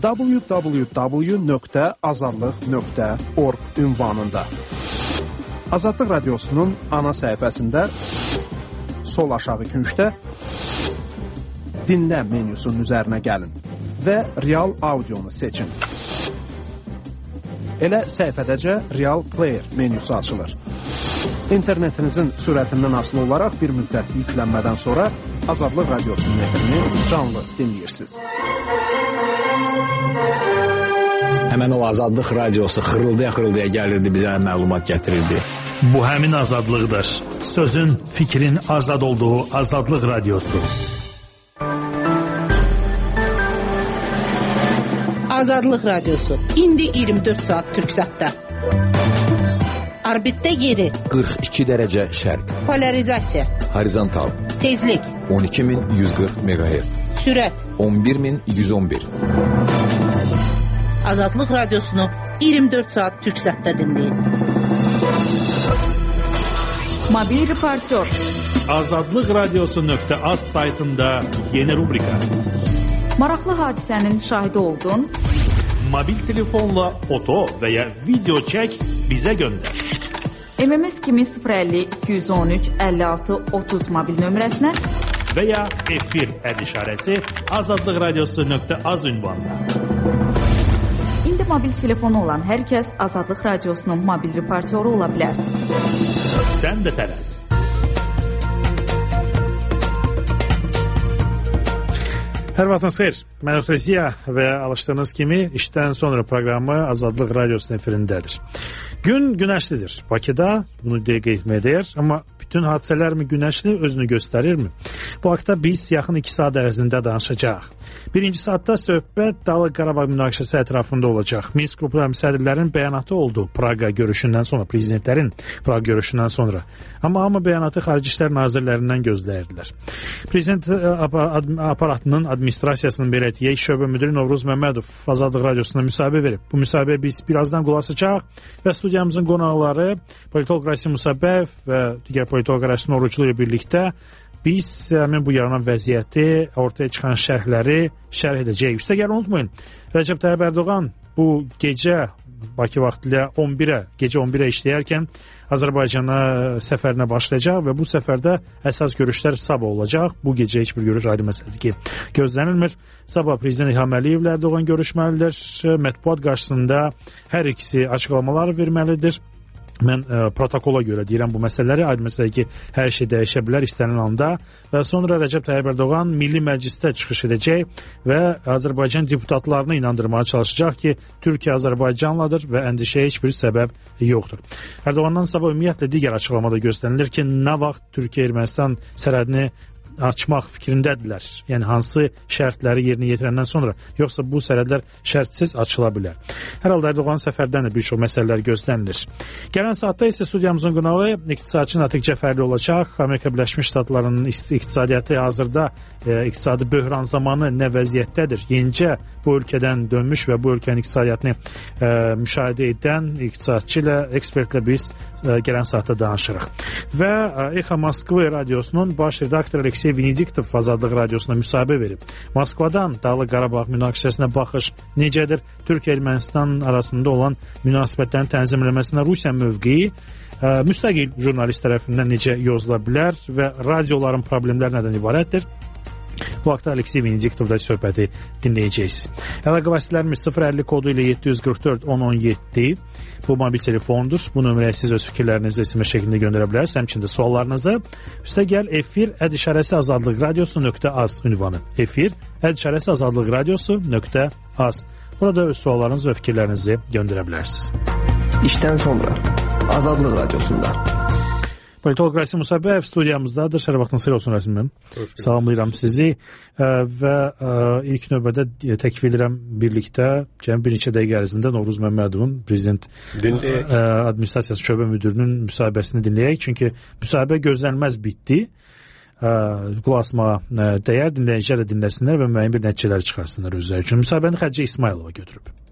www.azadlıq.org ünvanında. Azadlıq Radiosunun ana səhifəsində sol aşağı küncdə dinlə menyusunun üzərinə gəlin və real audionu seçin. Elə səhifədəcə Real Player menyusu açılır. İnternetinizin sürətindən asılı olaraq bir müddət yüklənmədən sonra Azadlıq Radiosunun efrini canlı dinləyirsiniz. Həmən o Azadlıq Radiosu xırıldaya gəlirdi, bizə məlumat gətirirdi. Bu həmin azadlıqdır. Sözün, fikrin azad olduğu Azadlıq Radiosu. Azadlıq Radiosu. İndi 24 saat Türksatda. Orbitdə yeri 42 dərəcə şərq. Polarizasiya. Horizontal. Tezlik 12140 MHz. Sürət 11111. Azadlıq Radiosunu 24 saat Türksatda dinləyin. Mobil reportör. Azadlıqradiosu.az saytında yeni rubrika. Maraqlı hadisənin şahidi oldun. Mobil telefonla foto və ya video çək, bizə göndər. MMS kimi 050 213 56 30 mobil nömrəsinə və ya efir işarəsi azadlıqradiosu.az ünvanına. İndi mobil telefonu olan hər kəs Azadlıq Radiosunun mobil reportyoru ola bilər. Sən də tələs. Hər vaxtınız xeyir. Mən Ötəziya və alışdığınız kimi işdən sonra proqramı Azadlıq Radiosunun efirindədir. Gün günəşlidir. Bakıda bunu qeyd etməyə dəyər, amma bütün hadisələrmi günəşli özünü göstərirmi? Bu haqda biz yaxın 2 saat ərzində danışacağıq. Birinci saatda söhbət Dağlıq Qarabağ münaqişəsi ətrafında olacaq. Minsk qrupu müsəddilərin bəyanatı oldu Praqa görüşündən sonra, prezidentlərin Praqa görüşündən sonra. Amma bəyanatı Xarici İşlər Nazirlərindən gözləyirdilər. Prezident aparatının administrasiyasının belə etdiyi şöbə müdiri Novruz Məmmədov Azadlıq Radiosuna müsahibə verib. Bu müsahibəyə biz birazdan qulaq asacağıq və studiyamızın qonaqları politoloq Rasim Musabbayev və digər politoloq Rasim Oruclu ilə birlikdə biz həmin bu yaranan vəziyyəti, ortaya çıxan şərhləri şərh edəcəyik. Üstəgəl unutmayın, Rəcəb Tayyip Erdoğan bu gecə Bakı vaxtı ilə gecə 11-ə işləyərkən Azərbaycana səfərinə başlayacaq və bu səfərdə əsas görüşlər sabah olacaq. Bu gecə heç bir görüş aydın məsələdir ki, gözlənilmir. Sabah Prezident İlham Əliyevlə Erdoğan görüşməlidir. Mətbuat qarşısında hər ikisi açıqlamalar verməlidir. Mən protokola görə deyirəm bu məsələləri. Aydın məsələ ki, hər şey dəyişə bilər istənilən anda və sonra Rəcəb Tayyip Erdoğan Milli Məclisdə çıxış edəcək və Azərbaycan deputatlarını inandırmağa çalışacaq ki, Türkiyə Azərbaycanladır və əndişəyə heç bir səbəb yoxdur. Erdoğandan sabah ümumiyyətlə digər açıqlamada gözlənilir ki, nə vaxt Türkiyə-Ermənistan sərhədini açmaq fikrindədirlər. Yəni hansı şərtləri yerinə yetirəndən sonra, yoxsa bu sərhədlər şərtsiz açıla bilər. Hər halda Erdoğan səfərdən də bir çox məsələlər gözlənilir. Gələn saatda isə studiyamızın qonağı iqtisadçı Natiq Cəfərli olacaq. Amerika Birləşmiş Ştatlarının iqtisadiyyatı hazırda iqtisadi böhran zamanı nə vəziyyətdədir? Yenicə bu ölkədən dönmüş və bu ölkənin iqtisadiyyatını müşahidə edən iqtisadçı ilə, ekspertlə biz gələn saatda danışırıq. Və Exa Moskva radiosunun baş redaktoru Aleksey Venediktov Azadlıq Radiosuna müsahibə verib. Moskvadan Dağlıq Qarabağ münaqişəsinə baxış necədir? Türkiyə-Ermənistan arasında olan münasibətlərin tənzimləməsinə Rusiya mövqeyi müstəqil jurnalist tərəfindən necə yozula bilər və radioların problemləri nədən ibarətdir? Bu haqda Aleksey Venediktov'da söhbəti dinləyəcəksiniz. Əlaqə vasitələrimiz 050 kodu ilə 744 1017 bu mobil telefondur. Bu nömrəyə siz öz fikirlərinizi SMS şəklində göndərə bilərsiniz. Həmçində suallarınızı üstəgəl efir@azadlıqradiosu.az ünvanı. efir@azadlıqradiosu.az. Burada öz suallarınız və fikirlərinizi göndərə bilərsiniz. İşdən sonra Azadlıq Radiosunda. Politolog Rasim Musabbayev studiyamızdadır. Şərəf vaxtınız xeyir olsun Rasim bəy. Salamlayıram sizi və ilk növbədə təklif edirəm birlikdə bir neçə dəqiqə ərzində Novruz Məmmədovun prezident administrasiyası şöbə müdirinin müsahibəsini dinləyək. Çünki müsahibə gözlənilməz bitdi. Qulaq asmağa dəyər, dinləyicilər də dinləsinlər və müəyyən bir nəticələr çıxarsınlar özləri üçün. Müsahibəni Xədicə İsmailova götürüb.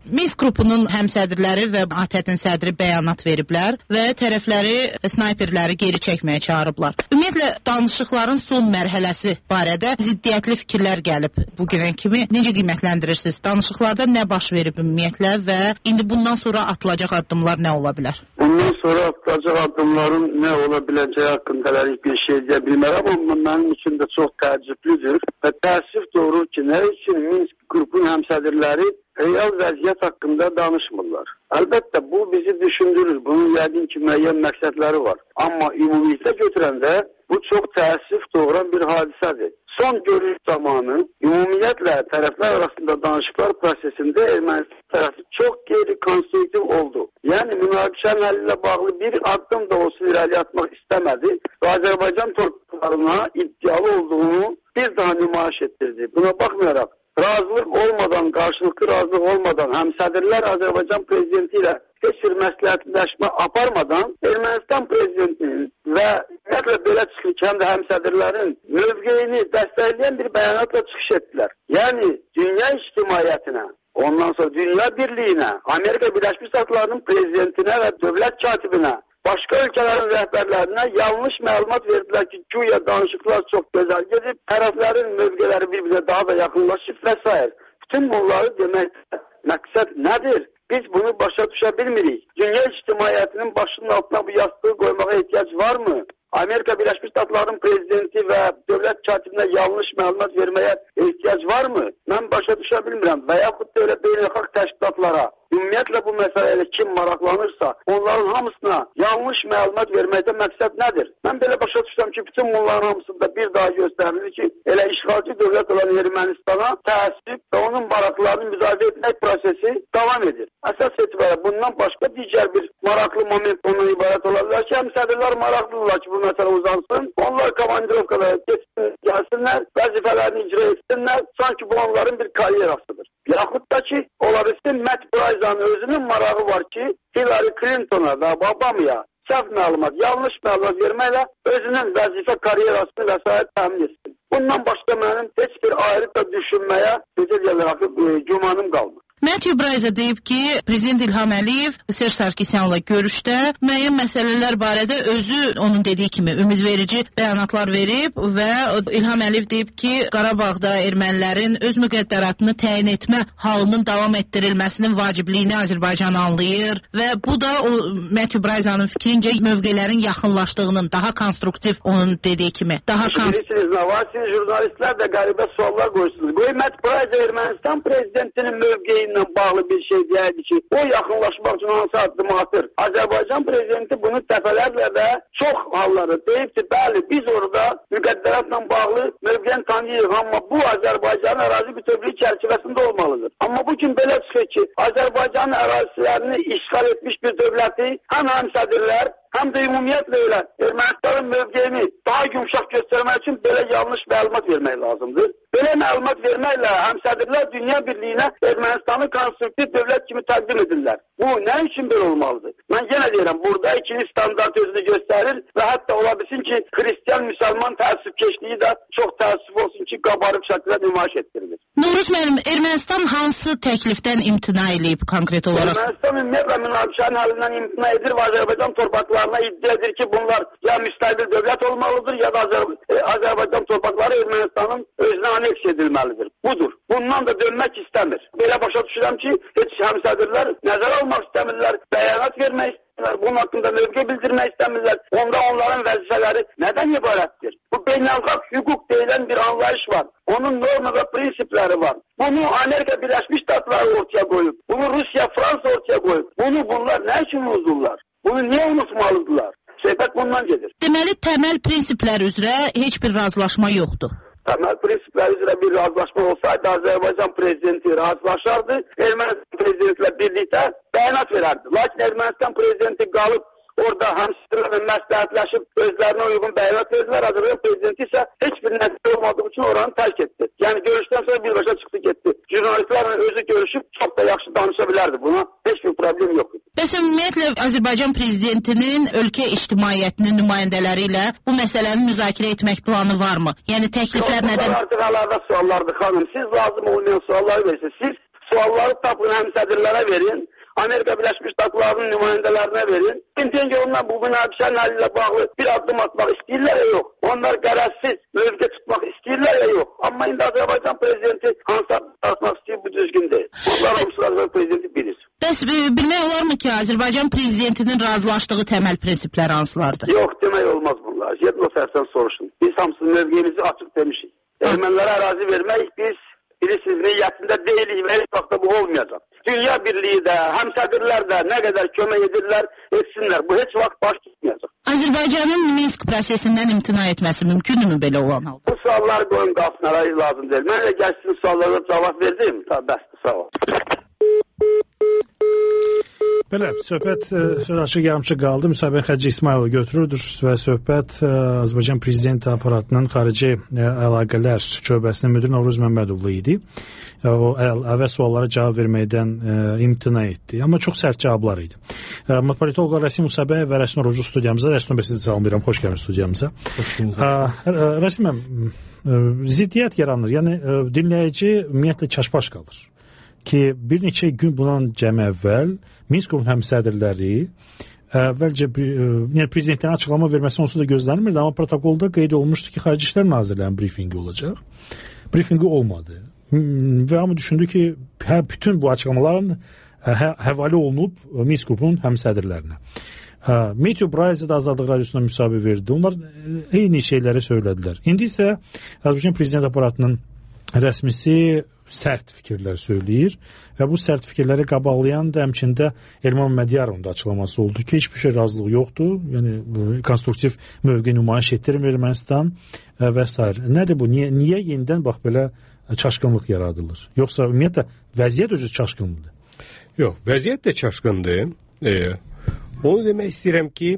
Minsk qrupunun həmsədrləri və ATƏT-in sədri bəyanat veriblər və tərəfləri snayperləri geri çəkməyə çağırıblar. Ümumiyyətlə, danışıqların son mərhələsi barədə ziddiyyətli fikirlər gəlib bugünə kimi. Necə qiymətləndirirsiniz? Danışıqlarda nə baş verib ümumiyyətlə və indi bundan sonra atılacaq addımlar nə ola bilər? Bundan sonra atılacaq addımların nə ola biləcəyi haqqında bir şey deyə bilmərəm, amma mənim üçün də çox təəccüblüdür və təəssüf doğurur ki, nə üçün Minsk qrupun həmsədrləri real vəziyyət haqqında danışmırlar. Əlbəttə, bu bizi düşündürür. Bunun yəqin ki, müəyyən məqsədləri var. Amma ümumilikdə götürəndə bu çox təəssüf doğuran bir hadisədir. Son görüş zamanı ümumiyyətlə tərəflər arasında danışıqlar prosesində Ermənistan tərəfi çox qeyri-konstruktiv oldu. Yəni, münaqişənin həlli ilə bağlı bir addım da olsun irəli atmaq istəmədi və Azərbaycan torpaqlarına iddialı olduğunu bir daha nümayiş etdirdi. Buna baxmayaraq, razılıq olmadan, qarşılıqlı razılıq olmadan həmsədrlər Azərbaycan prezidenti ilə heç bir məsləhətləşmə aparmadan Ermənistan prezidentinin və ümumiyyətlə belə çıxır ki, həm də həmsədrlərin mövqeyini dəstəkləyən bir bəyanatla çıxış etdilər. Yəni, dünya ictimaiyyətinə, ondan sonra dünya birliyinə, Amerika Birləşmiş Ştatlarının prezidentinə və dövlət katibinə, başqa ölkələrin rəhbərlərinə yanlış məlumat verdilər ki, güya danışıqlar çox gözəl gedib, tərəflərin mövqeləri bir-birinə daha da yaxınlaşıb və s. Bütün bunları deməkdə məqsəd nədir? Biz bunu başa düşə bilmirik. Dünya ictimaiyyətinin başının altına bu yastığı qoymağa ehtiyac varmı? Amerika Birləşmiş Ştatlarının prezidenti və dövlət katibinə yanlış məlumat verməyə ehtiyac varmı? Mən başa düşə bilmirəm. Və yaxud da elə beynəlxalq təşkilatlara, ümumiyyətlə bu məsələyə kim maraqlanırsa, onların hamısına yanlış məlumat verməkdə məqsəd nədir? Mən belə başa düşürəm ki, bütün bunların hamısında bir daha göstərilir ki, elə işğalcı dövlət olan Ermənistana təəssüb və onun maraqlarını müzakirə etmək prosesi davam edir. Əsas etibarə bundan başqa digər bir maraqlı moment ondan ibarət ola bilər ki, həmsədrlər maraqlıdırlar ki, bu məsələ uzansın. Onlar komandirovkalara gəlsinlər, vəzifələrini icra etsinlər, sanki bu onların bir karyerasıdır. Yaxud da ki, ola bilsin, Matt Bryzanın özünün marağı var ki, Hillary Clinton'a və Obama'ya səhv məlumat, yanlış məlumat verməklə özünün vəzifə karyerasını və s. təmin etsin. Bundan başqa mənim heç bir ayrı da düşünməyə, necə deyirlər, gümanım qalmır. Matthew Bryza deyib ki, Prezident İlham Əliyev Serj Sarkisyanla görüşdə müəyyən məsələlər barədə özü onun dediyi kimi ümidverici bəyanatlar verib və İlham Əliyev deyib ki, Qarabağda ermənilərin öz müqəddəratını təyin etmə halının davam etdirilməsinin vacibliyini Azərbaycan anlayır və bu da Matthew Bryza'nın fikrincə mövqelərin yaxınlaşdığının daha konstruktiv onun dediyi kimi. Bilirsiniz, siz jurnalistlər də qəribə suallar qoyursunuz. Qoy Matt Bryza Ermənistan prezidentinin mövqeyi bağlı bir şey deyərdi ki, o yaxınlaşmaq üçün hansı addımı atır. Azərbaycan prezidenti bunu dəfələrlə və çox halları deyib ki, bəli, biz orada müqəddəratla bağlı mövqəni tanıyırıq, amma bu Azərbaycanın ərazi bütövlüyü çərçivəsində olmalıdır. Amma bu gün belə çıxır ki, Azərbaycanın ərazilərini işğal etmiş bir dövləti həm həmsədrlər, həm də ümumiyyətlə elə Ermənistanın mövqeyini daha yumşaq göstərmək üçün belə yanlış məlumat vermək lazımdır. Belə məlumat verməklə həmsədrlər dünya birliyinə Ermənistanı konstruktiv dövlət kimi təqdim edirlər. Bu nə üçün belə olmalıdır? Mən yenə deyirəm, burada ikili standart özünü göstərir və hətta ola bilsin ki, xristiyan-müsəlman təəssübkeşliyi də çox təəssüf olsun ki, qabarıq şəkildə nümayiş etdirilir. Nuruz müəllim, Ermənistan hansı təklifdən imtina edib konkret olaraq? Ermənistan ümumiyyətlə münaqişənin həllindən imtina edir və Azərbaycan torpaqlarına iddia edir ki, bunlar ya müstəqil dövlət olmalıdır, ya da Azərbaycan torpaqları Ermənistanın özünə aneks edilməlidir. Budur. Bundan da dönmək istəmir. Belə başa düşürəm ki, heç həmsədrlər nəzər almaq istəmirlər, bəyanat vermək istəmirlər, bunun haqqında mövqe bildirmək istəmirlər. Onda onların vəzifələri nədən ibarətdir? Bu beynəlxalq hüquq deyilən bir anlayış var. Onun norma və prinsipləri var. Bunu Amerika Birləşmiş Ştatları ortaya qoyub. Bunu Rusiya, Fransa ortaya qoyub. Bunlar nə üçün unudurlar? Bunu niyə unutmalıdırlar? Söhbət bundan gedir. Deməli, təməl prinsiplər üzrə heç bir razılaşma yoxdur. Təməl prinsiplər üzrə bir razılaşma olsaydı Azərbaycan prezidenti razılaşardı, Ermənistan prezidentlə birlikdə bəyanat verərdi. Lakin Ermənistan prezidenti qalıb orada həmsədrlərlə məsləhətləşib özlərinə uyğun bəyanat verdilər. Azərbaycan prezidenti isə heç bir nəticə olmadığı üçün oranı tərk etdi. Yəni görüşdən sonra birbaşa çıxdı getdi. Jurnalistlərlə özü görüşüb çox da yaxşı danışa bilərdi. Buna heç bir problem yox idi. Bəs ümumiyyətlə Azərbaycan prezidentinin ölkə ictimaiyyətinin nümayəndələri ilə bu məsələni müzakirə etmək planı varmı? Yəni təkliflər nədən? Artıq əlavə suallardır xanım. Siz lazım olmayan sualları verirsiniz. Siz Sualları tapın, həmsədirlərə verin. Amerika Birləşmiş Ştatlarının nümayəndələrinə verin. Pentagondan bu münaqişələ ilə bağlı bir addım atmaq istəyirlər ya yox. Onlar qərəzsiz mövqe tutmaq istəyirlər ya yox. Amma indi Azərbaycan prezidenti hansı addım atmaq istəyir, bu düzgün deyil. Onlar hamısı Azərbaycan prezidenti bilir. Bəs bilmək olarmı ki, Azərbaycan prezidentinin razılaşdığı təməl prinsiplər hansılardır? Yox, demək olmaz bunlar. Gedin o tərəfdən soruşun. Biz hamısının mövqeyimizi açıq demişik. Ermənilərə ərazi vermək biz bilirsiniz niyyətində deyilik və heç vaxt bu olmayacaq. Dünya Birliyi də, həmsədirlər də nə qədər kömək edirlər, etsinlər. Bu heç vaxt baş tutmayacaq. Azərbaycanın Minsk prosesindən imtina etməsi mümkündürmü belə olan halda? Bu sualları qoyun qalsın, arayı lazım deyil. Mən də gəlsin suallara cavab verdim. Bəsdir, sağ ol. Belə, söhbət söz açıq yarımçıq qaldı. Müsahibən Xəcci İsmailov götürürdür və söhbət Azərbaycan Prezidenti aparatının xarici əlaqələr şöbəsinin müdiri Novruz Məmmədovlu idi. O əvvəl suallara cavab verməkdən imtina etdi. Amma çox sərt cavablar idi. Politoloqlar Rəsim Musabəyev və Rəsim Orucu studiyamıza. Rəsim bəy, sizi salamlayıram. Xoş gəlmiş studiyamıza. Rəsim ziddiyyət yaranır. Yəni dinləyici ümumiyyətlə çaşbaş qalır ki, bir neçə gün bundan cəm əvvəl Minsk qrup həmsədrləri əvvəlcə prezidentlərin açıqlama verməsi onsuz da gözlənilmirdi, amma protokolda qeyd olmuşdu ki, Xarici İşlər Nazirlərinin brifingi olacaq. Brifingi olmadı. Və hamı düşündü ki, bütün bu açıqlamaların həvalə olunub Minsk qrupunun həmsədrlərinə. Matthew Bryce də Azadlıq Radiosuna müsahibə verdi. Onlar eyni şeyləri söylədilər. İndi isə Azərbaycan Prezident aparatının rəsmisi sərt fikirlər söyləyir və bu sərt fikirləri qabaqlayan da həmçində Elman Mədyarovun da açıqlaması oldu ki, heç bir şey razılıq yoxdur, yəni konstruktiv mövqe nümayiş etdirmir Ermənistan və s. Nədir bu? Niyə yenidən bax belə çaşqınlıq yaradılır? Yoxsa ümumiyyətlə vəziyyət özü çaşqınlıdır? Yox, vəziyyət də çaşqındır. Onu demək istəyirəm ki,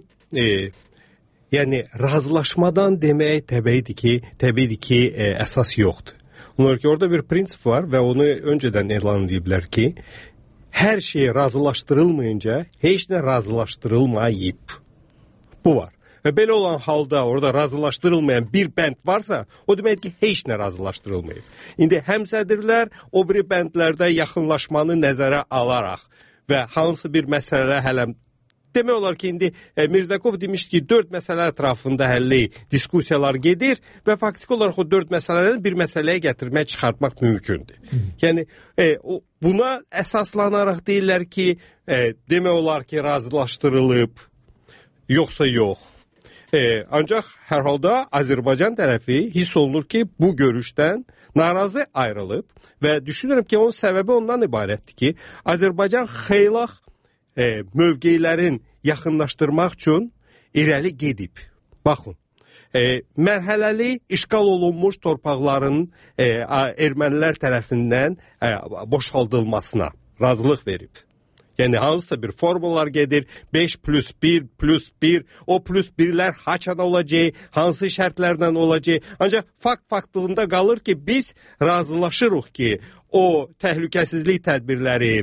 yəni razılaşmadan demək təbiidir ki, əsas yoxdur. Onlar ki, orada bir prinsip var və onu öncədən elan ediblər ki, hər şey razılaşdırılmayınca heç nə razılaşdırılmayıb. Bu var. Və belə olan halda orada razılaşdırılmayan bir bənd varsa, o demək ki, heç nə razılaşdırılmayıb. İndi həmsədirlər o biri bəndlərdə yaxınlaşmanı nəzərə alaraq və hansı bir məsələ hələ demək olar ki, indi Mirzəkov demişdi ki, 4 məsələ ətrafında həlli diskusiyalar gedir və faktiki olaraq o 4 məsələdən bir məsələyə gətirmək, çıxartmaq mümkündür. Yəni, buna əsaslanaraq deyirlər ki, demək olar ki, razılaşdırılıb, yoxsa yox. Ancaq hər halda Azərbaycan tərəfi hiss olunur ki, bu görüşdən narazı ayrılıb və düşünürəm ki, onun səbəbi ondan ibarətdir ki, Azərbaycan xeylaq mövqeylərin yaxınlaşdırmaq üçün irəli gedib. Baxın, mərhələli işğal olunmuş torpaqların ermənilər tərəfindən boşaldılmasına razılıq verib. Yəni, hansısa bir formullar gedir, 5+1+1, o +1'lər haçan olacaq, hansı şərtlərlə olacaq. Ancaq faktlığında qalır ki, biz razılaşırıq ki, o təhlükəsizlik tədbirləri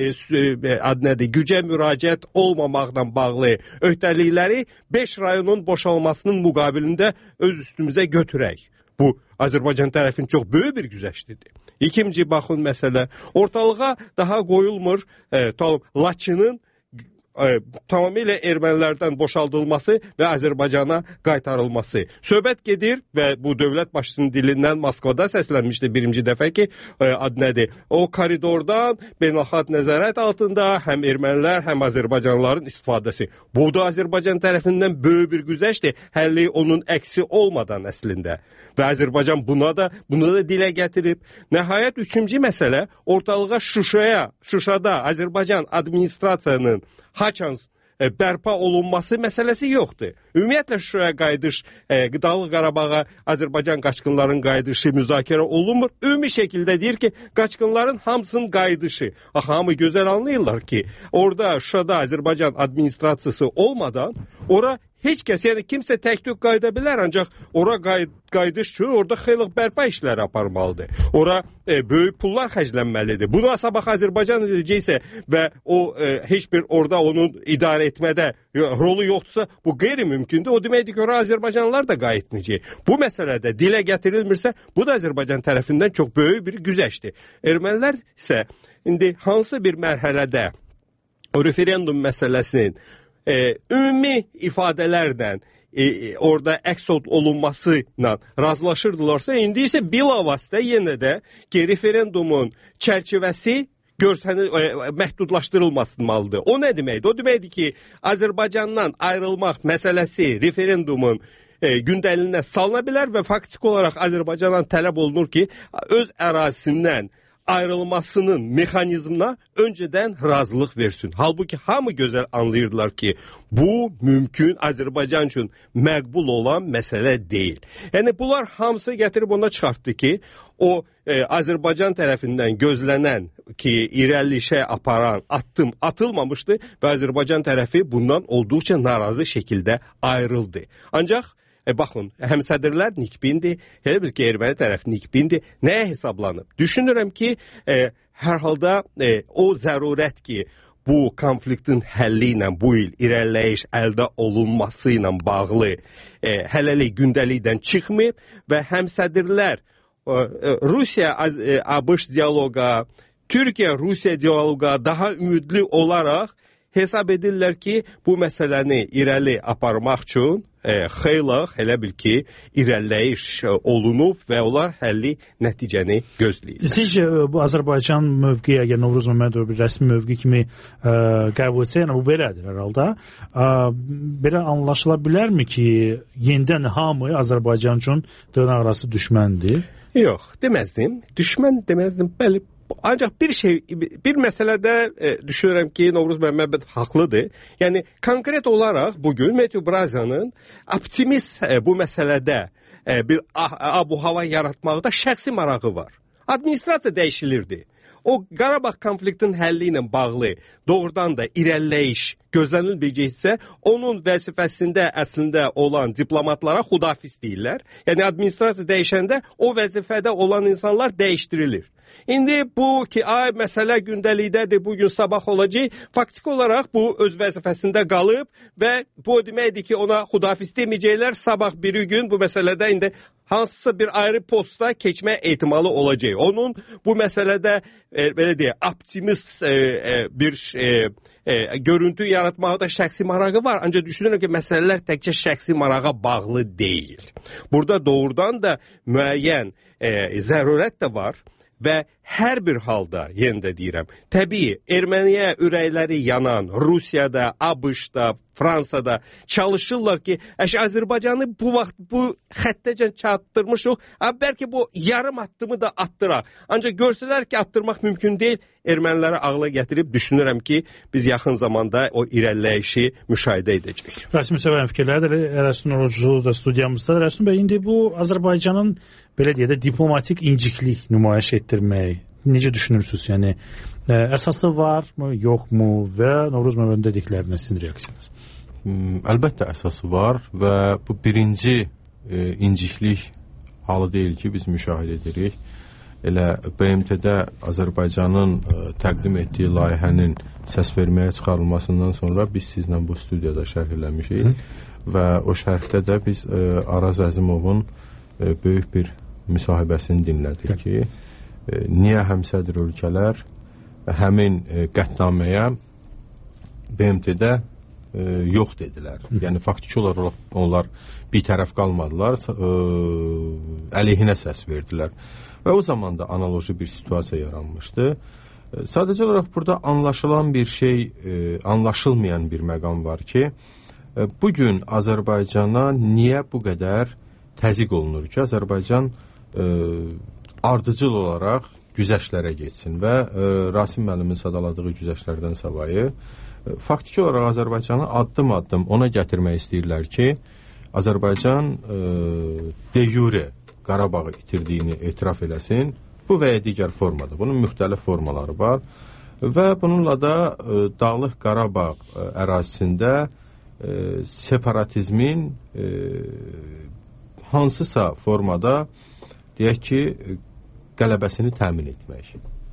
və gücə müraciət olmamaqla bağlı öhdəlikləri 5 rayonun boşalmasının müqabilində öz üstümüzə götürək. Bu, Azərbaycan tərəfinin çox böyük bir güzəştidir. İkinci baxın məsələ, ortalığa daha qoyulmur Laçının tamamilə ermənilərdən boşaldılması və Azərbaycana qaytarılması. Söhbət gedir və bu dövlət başçısının dilindən Moskvada səslənmişdi birinci dəfə ki, adı nədir? O koridordan beynəlxalq nəzarət altında həm ermənilər, həm Azərbaycanlıların istifadəsi. Bu da Azərbaycan tərəfindən böyük bir güzəşdir. Həlli onun əksi olmadan əslində. Və Azərbaycan buna da dilə gətirib. Nəhayət üçüncü məsələ, ortalığa Şuşada Azərbaycan administrasiyasının haçan bərpa olunması məsələsi yoxdur. Ümumiyyətlə Şuşaya qayıdış, Dağlıq Qarabağa Azərbaycan qaçqınların qayıdışı müzakirə olunmur. Ümumi şəkildə deyir ki, qaçqınların hamısının qayıdışı. Hamı gözəl anlayırlar ki, orada Şuşada Azərbaycan administrasiyası olmadan ora heç kəs, yəni kimsə tək-tük qayıda bilər, ancaq ora qayıdış üçün orada xeyli bərpa işləri aparmalıdır. Ora böyük pullar xərclənməlidir. Bunu sabah Azərbaycan edəcəksə və o heç bir orada onun idarə etmədə rolu yoxdursa, bu qeyri-mümkündür. O deməkdir ki, ora Azərbaycanlılar da qayıtmayacaq. Bu məsələdə dilə gətirilmirsə, bu da Azərbaycan tərəfindən çox böyük bir güzəşdir. Ermənilər isə indi hansı bir mərhələdə o referendum məsələsinin ümumi ifadələrlə orada əks olunması ilə razılaşırdılarsa, indi isə bilavasitə yenə də ki, referendumun çərçivəsi məhdudlaşdırılmalıdır. O nə deməkdir? O deməkdir ki, Azərbaycandan ayrılmaq məsələsi referendumun gündəlinə salına bilər və faktiki olaraq Azərbaycandan tələb olunur ki, öz ərazisindən ayrılmasının mexanizmına öncədən razılıq versin. Halbuki hamı gözəl anlayırdılar ki, bu mümkün Azərbaycan üçün məqbul olan məsələ deyil. Yəni bunlar hamısı gətirib ona çıxartdı ki, o Azərbaycan tərəfindən gözlənən ki, irəlilişə aparan addım atılmamışdı və Azərbaycan tərəfi bundan olduqca narazı şəkildə ayrıldı. Ancaq baxın, həmsədrlər nikbindir, elə bil ki, erməni tərəf nikbindir. Nəyə hesablanıb? Düşünürəm ki, hər halda o zərurət ki, bu konfliktin həlli ilə bu il irəliləyiş əldə olunması ilə bağlı hələlik gündəlikdən çıxmayıb və həmsədrlər Rusiya-ABŞ diyaloqa, Türkiyə-Rusiya diyaloqa daha ümidli olaraq hesab edirlər ki, bu məsələni irəli aparmaq üçün xeyli, elə bil ki, irəliləyiş olunub və onlar həlli nəticəni gözləyirlər. Sizcə bu Azərbaycan mövqeyi, əgər Novruz Məmmədov bir rəsmi mövqe kimi qəbul etsə, yəni bu belədir hər halda. Belə anlaşıla bilərmi ki, yenidən hamı Azərbaycan üçün dırnaqarası düşməndir? Yox, deməzdim. Düşmən deməzdim. Bəli, ancaq bir məsələdə düşünürəm ki, Novruz Məmmədov haqlıdır. Yəni, konkret olaraq bugün Meteo Brazyanın optimist bu məsələdə bir abu-hava yaratmaqda şəxsi marağı var. Administrasiya dəyişilirdi. O Qarabağ konfliktin həlli ilə bağlı doğrudan da irəliləyiş gözlənilməyəcəksə, onun vəzifəsində əslində olan diplomatlara xudafiz deyirlər. Yəni, administrasiya dəyişəndə o vəzifədə olan insanlar dəyişdirilir. İndi bu ki, məsələ gündəlikdədir, bugün sabah olacaq, faktiki olaraq bu öz vəzifəsində qalıb və bu deməkdir ki, ona xudafiz deməyəcəklər, sabah bir gün bu məsələdə indi hansısa bir ayrı posta keçmə ehtimalı olacaq. Onun bu məsələdə belə deyək, optimist bir görüntü yaratmaqda şəxsi marağı var. Ancaq düşünürəm ki, məsələlər təkcə şəxsi marağa bağlı deyil. Burada doğrudan da müəyyən zərurət də var. Və hər bir halda, yenə də deyirəm, təbii erməniyə ürəkləri yanan Rusiyada, ABŞ-da, Fransada çalışırlar ki, Azərbaycanı bu vaxt bu xəttəcən çatdırmışıq, bəlkə bu yarım addımı da atdıraq. Ancaq görsələr ki, atdırmaq mümkün deyil, ermənilərə ağla gətirib düşünürəm ki, biz yaxın zamanda o irəliləyişi müşahidə edəcək. Rasim Müsəvənin fikirləri də Rəsul Oruclu da studiyamızda. Rəsul bəy, indi bu Azərbaycanın belə deyə də diplomatik inciklik nümayiş etdirmək necə düşünürsünüz? Yəni əsası varmı, yoxmu və Novruz Məmmədovun dediklərinə sizin reaksiyanız? Əlbəttə əsası var və bu birinci inciklik halı deyil ki, biz müşahidə edirik. Elə BMT-də Azərbaycanın təqdim etdiyi layihənin səsverməyə çıxarılmasından sonra biz sizlə bu studiyada şərh eləmişik və o şərhdə də biz Araz Əzimovun böyük bir müsahibəsini dinlədik ki, niyə həmsədr ölkələr həmin qətnaməyə BMT-də yox dedilər. Yəni, faktiki olaraq onlar bir tərəf qalmadılar, əleyhinə səs verdilər. Və o zaman da analoji bir situasiya yaranmışdı. Sadəcə olaraq burada anlaşılan bir şey, anlaşılmayan bir məqam var ki, bugün Azərbaycana niyə bu qədər təzyiq olunur ki, Azərbaycan ardıcıl olaraq güzəştlərə geçsin və Rasim müəllimin sadaladığı güzəşlərdən savayı faktiki olaraq Azərbaycanı addım-addım ona gətirmək istəyirlər ki, Azərbaycan de jure Qarabağı itirdiyini etiraf eləsin. Bu və ya digər formada. Bunun müxtəlif formaları var və bununla da Dağlıq Qarabağ ərazisində separatizmin hansısa formada deyək ki, qələbəsini təmin etmək.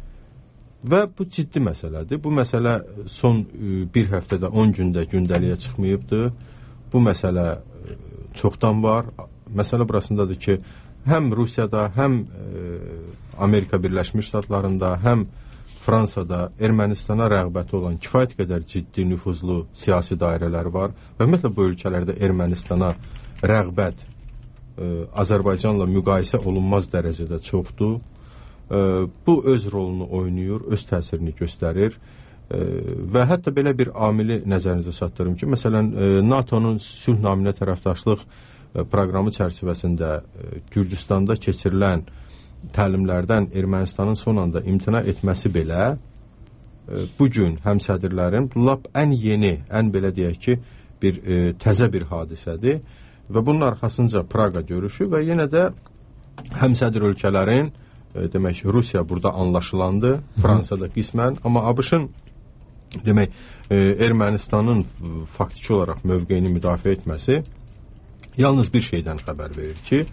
Və bu ciddi məsələdir. Bu məsələ son bir həftədə, 10 gündə gündəliyə çıxmayıbdır. Bu məsələ çoxdan var. Məsələ burasındadır ki, həm Rusiyada, həm Amerika Birləşmiş Ştatlarında, həm Fransada Ermənistana rəğbəti olan kifayət qədər ciddi nüfuzlu siyasi dairələr var. Və ümumiyyətlə bu ölkələrdə Ermənistana rəğbət Azərbaycanla müqayisə olunmaz dərəcədə çoxdur. Bu öz rolunu oynayır, öz təsirini göstərir və hətta belə bir amili nəzərinizə çatdırım ki, məsələn, NATO-nun sülh naminə tərəfdaşlıq proqramı çərçivəsində Gürcüstanda keçirilən təlimlərdən Ermənistanın son anda imtina etməsi belə bugün həmsədrlərin lap ən yeni, ən belə deyək ki, bir təzə bir hadisədir və bunun arxasınca Praqa görüşü və yenə də həmsədr ölkələrin demək, Rusiya burada anlaşılandı, Fransada qismən, amma ABŞ-ın demək, Ermənistanın faktiki olaraq mövqeyini müdafiə etməsi yalnız bir şeydən xəbər verir ki,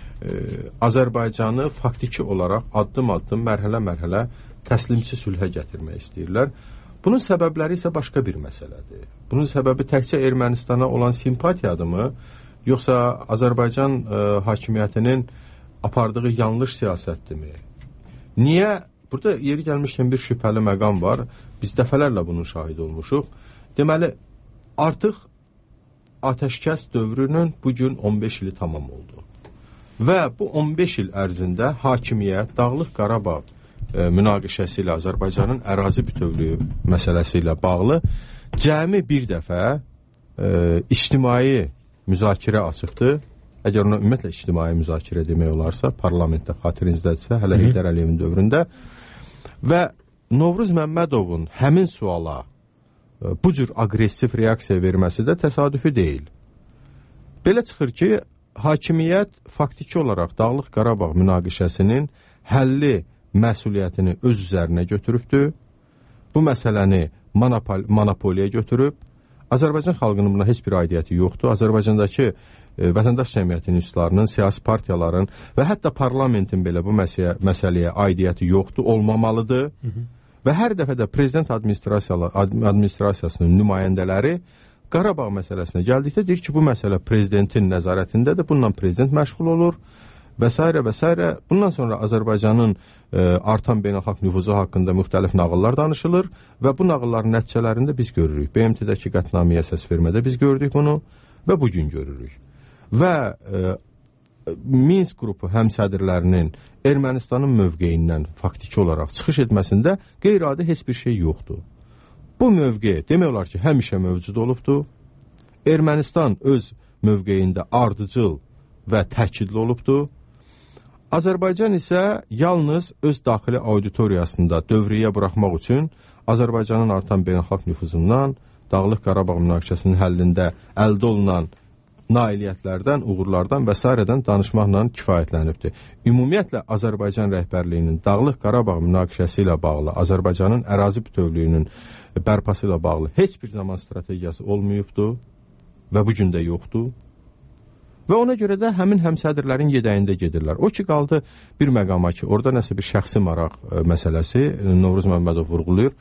Azərbaycanı faktiki olaraq addım-addım, mərhələ-mərhələ təslimçi sülhə gətirmək istəyirlər. Bunun səbəbləri isə başqa bir məsələdir. Bunun səbəbi təkcə Ermənistana olan simpatiyadırmı, yoxsa Azərbaycan hakimiyyətinin apardığı yanlış siyasətdirmi? Niyə? Burada yeri gəlmişkən bir şübhəli məqam var. Biz dəfələrlə bunun şahid olmuşuq. Deməli, artıq atəşkəs dövrünün bugün 15 ili tamam oldu. Və bu 15 il ərzində hakimiyyət Dağlıq Qarabağ münaqişəsi ilə Azərbaycanın ərazi bütövlüyü məsələsi ilə bağlı cəmi bir dəfə ictimai müzakirə açıqdır. Əgər ona ümumiyyətlə ictimai müzakirə demək olarsa, parlamentdə xatirinizdədirsə, hələ Heydər Əliyevin dövründə və Novruz Məmmədovun həmin suala bu cür aqressiv reaksiya verməsi də təsadüfi deyil. Belə çıxır ki, hakimiyyət faktiki olaraq Dağlıq Qarabağ münaqişəsinin həlli məsuliyyətini öz üzərinə götürübdür. Bu məsələni monopoliya götürüb. Azərbaycan xalqının buna heç bir aidiyyəti yoxdur. Azərbaycandakı vətəndaş cəmiyyətinin üslarının, siyasi partiyaların və hətta parlamentin belə bu məsələyə aidiyyəti yoxdur, olmamalıdır. Və hər dəfə də prezident administrasiyasının nümayəndələri Qarabağ məsələsinə gəldikdə deyir ki, bu məsələ prezidentin nəzarətindədir, bununla prezident məşğul olur və s. və s. Bundan sonra Azərbaycanın artan beynəlxalq nüfuzu haqqında müxtəlif nağıllar danışılır və bu nağılların nəticələrində biz görürük. BMT-dəki qətnaməyə səs vermədə biz gördük bunu və bugün görürük. Və Minsk qrupu həmsədrlərinin Ermənistanın mövqeyindən faktiki olaraq çıxış etməsində qeyri-adi heç bir şey yoxdur. Bu mövqe demək olar ki, həmişə mövcud olubdur. Ermənistan öz mövqeyində ardıcıl və təkidli olubdur. Azərbaycan isə yalnız öz daxili auditoriyasında dövrəyə buraxmaq üçün Azərbaycanın artan beynəlxalq nüfuzundan, Dağlıq Qarabağ münaqişəsinin həllində əldə olunan nailiyyətlərdən, uğurlardan və s. danışmaqla kifayətlənibdir. Ümumiyyətlə, Azərbaycan rəhbərliyinin Dağlıq Qarabağ münaqişəsi ilə bağlı, Azərbaycanın ərazi bütövlüyünün bərpası ilə bağlı heç bir zaman strategiyası olmayıbdır və bugün də yoxdur. Və ona görə də həmin həmsədrlərin yedəyində gedirlər. O ki, qaldı bir məqama ki, orada nəsə bir şəxsi maraq məsələsi Novruz Məmmədov vurğulayır.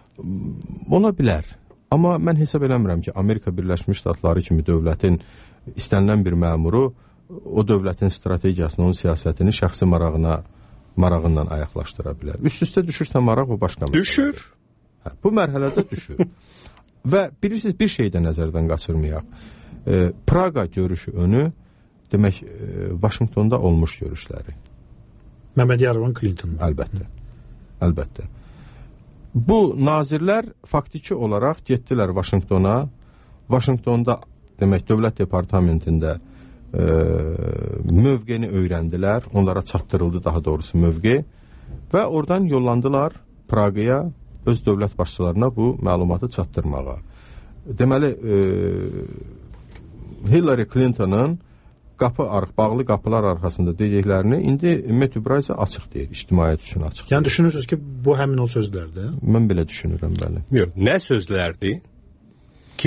Ola bilər. Amma mən hesab eləmirəm ki, Amerika Birləşmiş Ştatları kimi dövlətin istənilən bir məmuru o dövlətin strategiyasını, onun siyasətini şəxsi marağından ayaqlaşdıra bilər. Üst-üstə düşürsə maraq, o başqa məsələdir. Düşür. Bu mərhələdə düşür. Və bilirsiniz, bir şey də nəzərdən qaçırmayaq. Praqa görüşü önü, demək, Vaşinqtonda olmuş görüşləri. Məmmədiyarov, Clinton. Əlbəttə. Bu nazirlər faktiki olaraq getdilər Vaşinqtona. Vaşinqtonda, demək, Dövlət Departamentində mövqeni öyrəndilər. Onlara çatdırıldı daha doğrusu mövqe. Və oradan yollandılar Praqaya, öz dövlət başçılarına bu məlumatı çatdırmağa. Deməli, Hillary Clinton'ın bağlı qapılar arxasında dediklərini indi Metübrayza açıq deyir, ictimaiyyət üçün açıq. Yəni düşünürsünüz ki, bu həmin o sözlərdir? Mən belə düşünürəm, bəli. Yox, nə sözlərdir ki,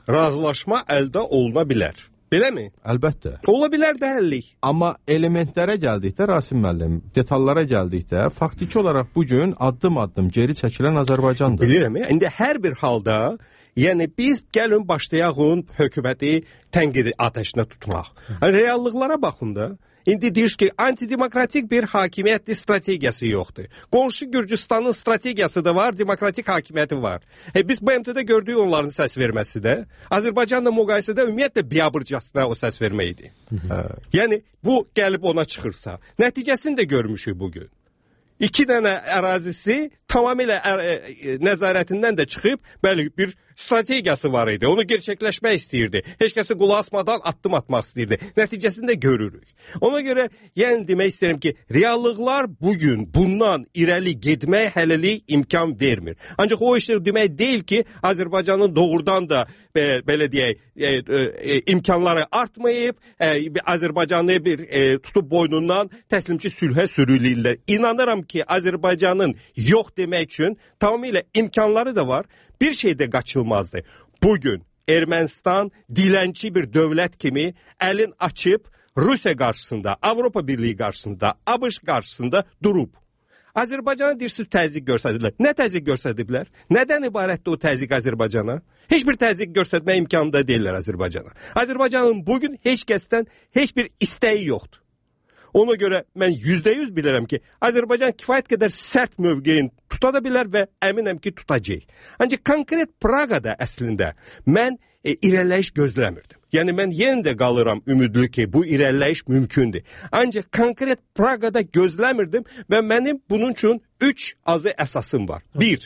razılaşma əldə oluna bilər. Beləmi? Əlbəttə. Ola bilər də həllik. Amma elementlərə gəldikdə, Rasim müəllim, detallara gəldikdə, faktiki olaraq bugün addım-addım geri çəkilən Azərbaycandır. Bilirəm, indi hər bir halda, yəni biz gəlin başlayağın hökuməti tənqid atəşinə tutmaq. Reallıqlara baxın da. İndi deyirsiniz ki, antidemokratik bir hakimiyyət strategiyası yoxdur. Qonşu Gürcüstanın strategiyası da var, demokratik hakimiyyəti var. Biz BMT-də gördük onların səs verməsi də. Azərbaycanla müqayisədə ümumiyyətlə biabırcasına o səs verməkdir. Yəni, bu gəlib ona çıxırsa, nəticəsini də görmüşük bugün. 2 dənə ərazisi tamamilə nəzarətindən də çıxıb, bəli, bir strategiyası var idi. Onu gerçəkləşmək istəyirdi. Heç kəsi qulaq asmadan addım atmaq istəyirdi. Nəticəsini də görürük. Ona görə, yəni demək istəyirəm ki, reallıqlar bugün bundan irəli getmək hələlik imkan vermir. Ancaq o işlər demək deyil ki, Azərbaycanın doğrudan da belə deyək, imkanları artmayıb, Azərbaycanı bir tutub boynundan təslimçi sülhə sürülürlər. İnanıram ki, Azərbaycanın yox demək üçün tamamilə imkanları da var. Bir şey də qaçılmazdır. Bugün Ermənistan dilənçi bir dövlət kimi əlin açıb Rusiya qarşısında, Avropa Birliyi qarşısında, ABŞ qarşısında durub. Azərbaycana deyirsiniz təzyiq göstərdilər. Nə təzyiq göstərdilər? Nədən ibarətdir o təzyiq Azərbaycana? Heç bir təzyiq göstərmək imkanında deyirlər Azərbaycana. Azərbaycanın bugün heç kəsdən heç bir istəyi yoxdur. Ona görə mən %100 bilirəm ki, Azərbaycan kifayət qədər sərt mövqeyin tuta da bilər və əminəm ki, tutacaq. Ancaq konkret Praqada əslində mən irəliləyiş gözləmirdim. Yəni mən yenə də qalıram ümidli ki, bu irəliləyiş mümkündür. Ancaq konkret Praqada gözləmirdim və mənim bunun üçün 3 azı əsasım var. 1.